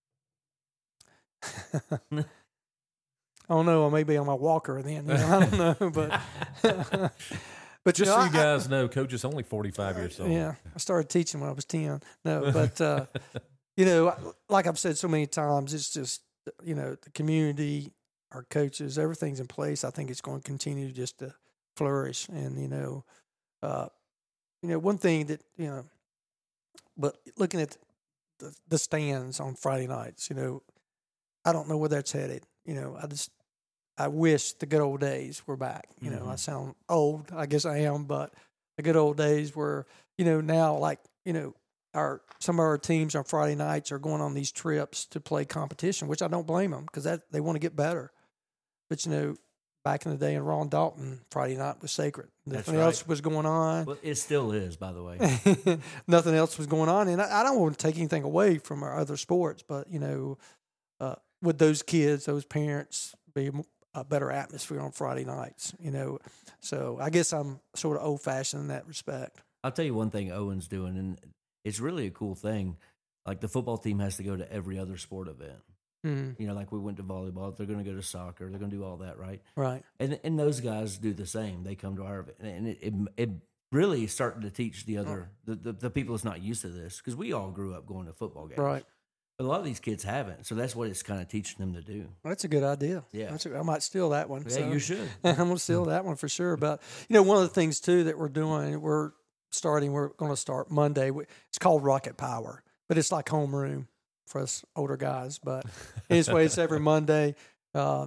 I don't know. I may be on my walker then. You know, I don't know, but but Just you know, so I- you guys know, Coach is only forty-five years old. Yeah, I started teaching when I was ten. No, but uh, you know, like I've said so many times, it's just, you know, the community, our coaches, everything's in place. I think it's going to continue just to flourish. And you know, uh, you know, one thing that you know, but looking at the, the stands on Friday nights, you know, I don't know where that's headed. You know, I just I wish the good old days were back. You know, I sound old, I guess I am, but the good old days were, you know, now like, you know, our some of our teams on Friday nights are going on these trips to play competition, which I don't blame them because that they want to get better. But you know, back in the day in Ron Dalton, Friday night was sacred. That's Nothing right. else was going on. Well, it still is, by the way. Nothing else was going on, and I, I don't want to take anything away from our other sports, but you know, uh, with those kids, those parents, be a better atmosphere on Friday nights, you know. So I guess I'm sort of old fashioned in that respect. I'll tell you one thing Owen's doing, and it's really a cool thing. Like the football team has to go to every other sport event. Mm-hmm. You know, like we went to volleyball. They're going to go to soccer. They're going to do all that, right? Right. And and those guys do the same. They come to our event, and it it, it really is starting to teach the other the, the, the people that's not used to this, because we all grew up going to football games, Right. But a lot of these kids haven't, so that's what it's kind of teaching them to do. That's a good idea. Yeah. That's a, I might steal that one. Yeah, so. you should. I'm going to steal that one for sure. But, you know, one of the things, too, that we're doing, we're starting, we're going to start Monday. It's called Rocket Power, but it's like homeroom for us older guys. But anyway, it's every Monday. Uh,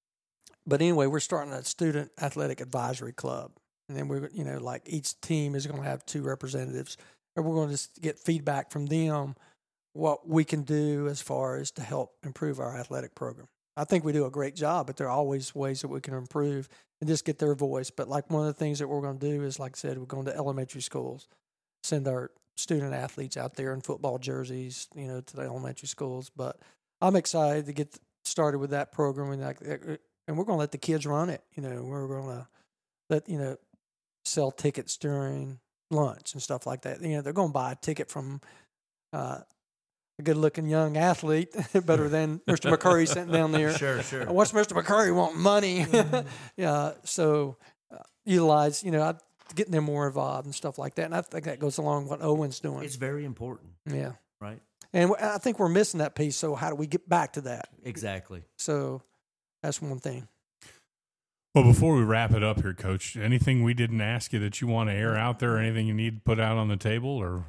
but anyway, we're starting a student athletic advisory club. And then we're, you know, like each team is going to have two representatives. And we're going to just get feedback from them what we can do as far as to help improve our athletic program. I think we do a great job, but there are always ways that we can improve and just get their voice. But like one of the things that we're going to do is, like I said, we're going to elementary schools, send our student athletes out there in football jerseys, you know, to the elementary schools. But I'm excited to get started with that program, and, like, and we're going to let the kids run it. You know, we're going to let, you know, sell tickets during lunch and stuff like that. You know, they're going to buy a ticket from uh, a good-looking young athlete, better than Mister McCurry sitting down there. Sure, sure. What's Mister McCurry wanting money? Yeah, so uh, utilize, you know, getting them more involved and stuff like that. And I think that goes along with what Owen's doing. It's very important, Yeah, right? and I think we're missing that piece. So how do we get back to that? Exactly. So that's one thing. Well, before we wrap it up here, Coach, anything we didn't ask you that you want to air out there, anything you need to put out on the table, or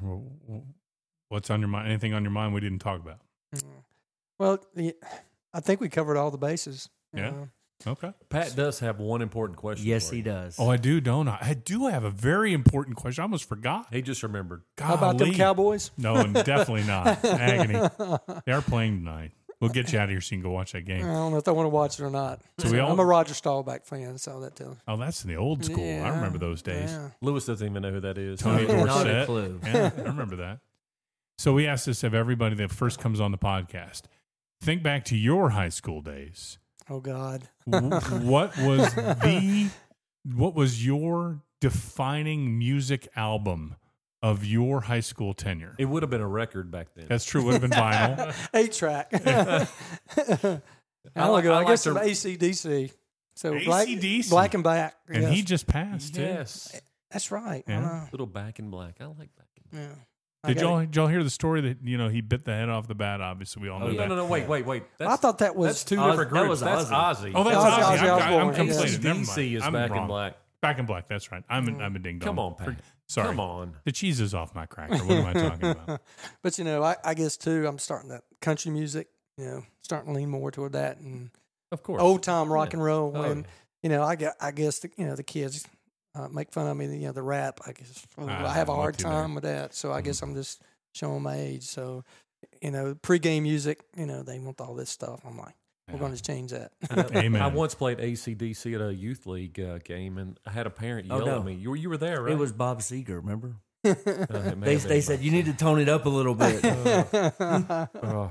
what's on your mind? Anything on your mind we didn't talk about? Well, I think we covered all the bases. Yeah. Uh, Okay. Pat does have one important question. Yes, for he you. does. Oh, I do, don't I? I do have a very important question. I almost forgot. He just remembered. how about them Golly. Cowboys? No, and definitely not. Agony. They are playing tonight. We'll get you out of here so you can go watch that I game. don't know if I want to watch it or not. So we all- I'm a Roger Staubach fan, so that tells. Oh, that's in the old school. I Yeah, remember those days. Yeah. Lewis doesn't even know who that is. Tony Not a Dorsett. clue. Yeah, I remember that. So we asked this of everybody that first comes on the podcast. Think back to your high school days. Oh God. W- what was the what was your defining music album of your high school tenure? It would have been a record back then. That's true. It would have been vinyl. Eight track. I I don't like- know. I I like guess to- some A C D C. So black, A C D C. black and black. And yes. he just passed, too. yes. That's right. Yeah. I know. Little back in black. I like back in black. Yeah. I Did got y'all, it. did y'all hear the story that, you know, he bit the head off the bat? Obviously, we all know Oh, that. No, no, no. Wait, wait, wait. That's, I thought that was that's two Oz- different that groups. was That's Ozzy. Ozzy. Oh, that's Ozzy Ozzy. Ozzy I'm, Osbourne, I'm yes. completed. Never D C mind. is I'm back wrong. in black. Back in black. That's right. I'm a, I'm a ding dong. Come on, Pat. Sorry. Come on. The cheese is off my cracker. What am I talking about? But you know, I, I guess too, I'm starting that country music. You know, starting to lean more toward that and Of course. old time rock Yeah. and roll. Oh, and yeah. you know, I get, I guess the, you know the kids uh, make fun of me. You know, the rap. I guess oh, Ah, I have a I'm hard with you there. time with that. So I guess I'm just showing my age. So you know, pregame music. You know, they want all this stuff. I'm like, we're going to change that. Amen. I once played A C D C at a youth league uh, game, and I had a parent Oh, yell no. at me. You were, you were there, right? It was Bob Seger, remember? Uh, it may They, have been they said, Bob. you need to tone it up a little bit. Oh.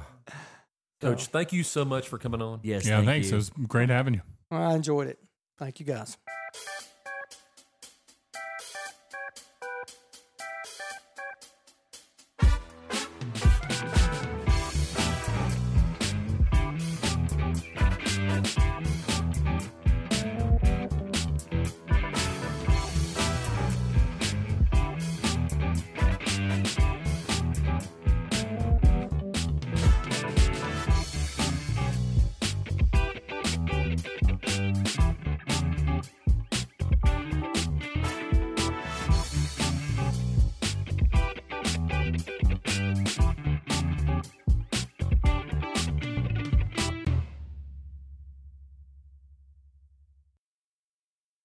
Coach, thank you so much for coming on. Yes, yeah, thank thanks. you. It was great having you. Well, I enjoyed it. Thank you guys.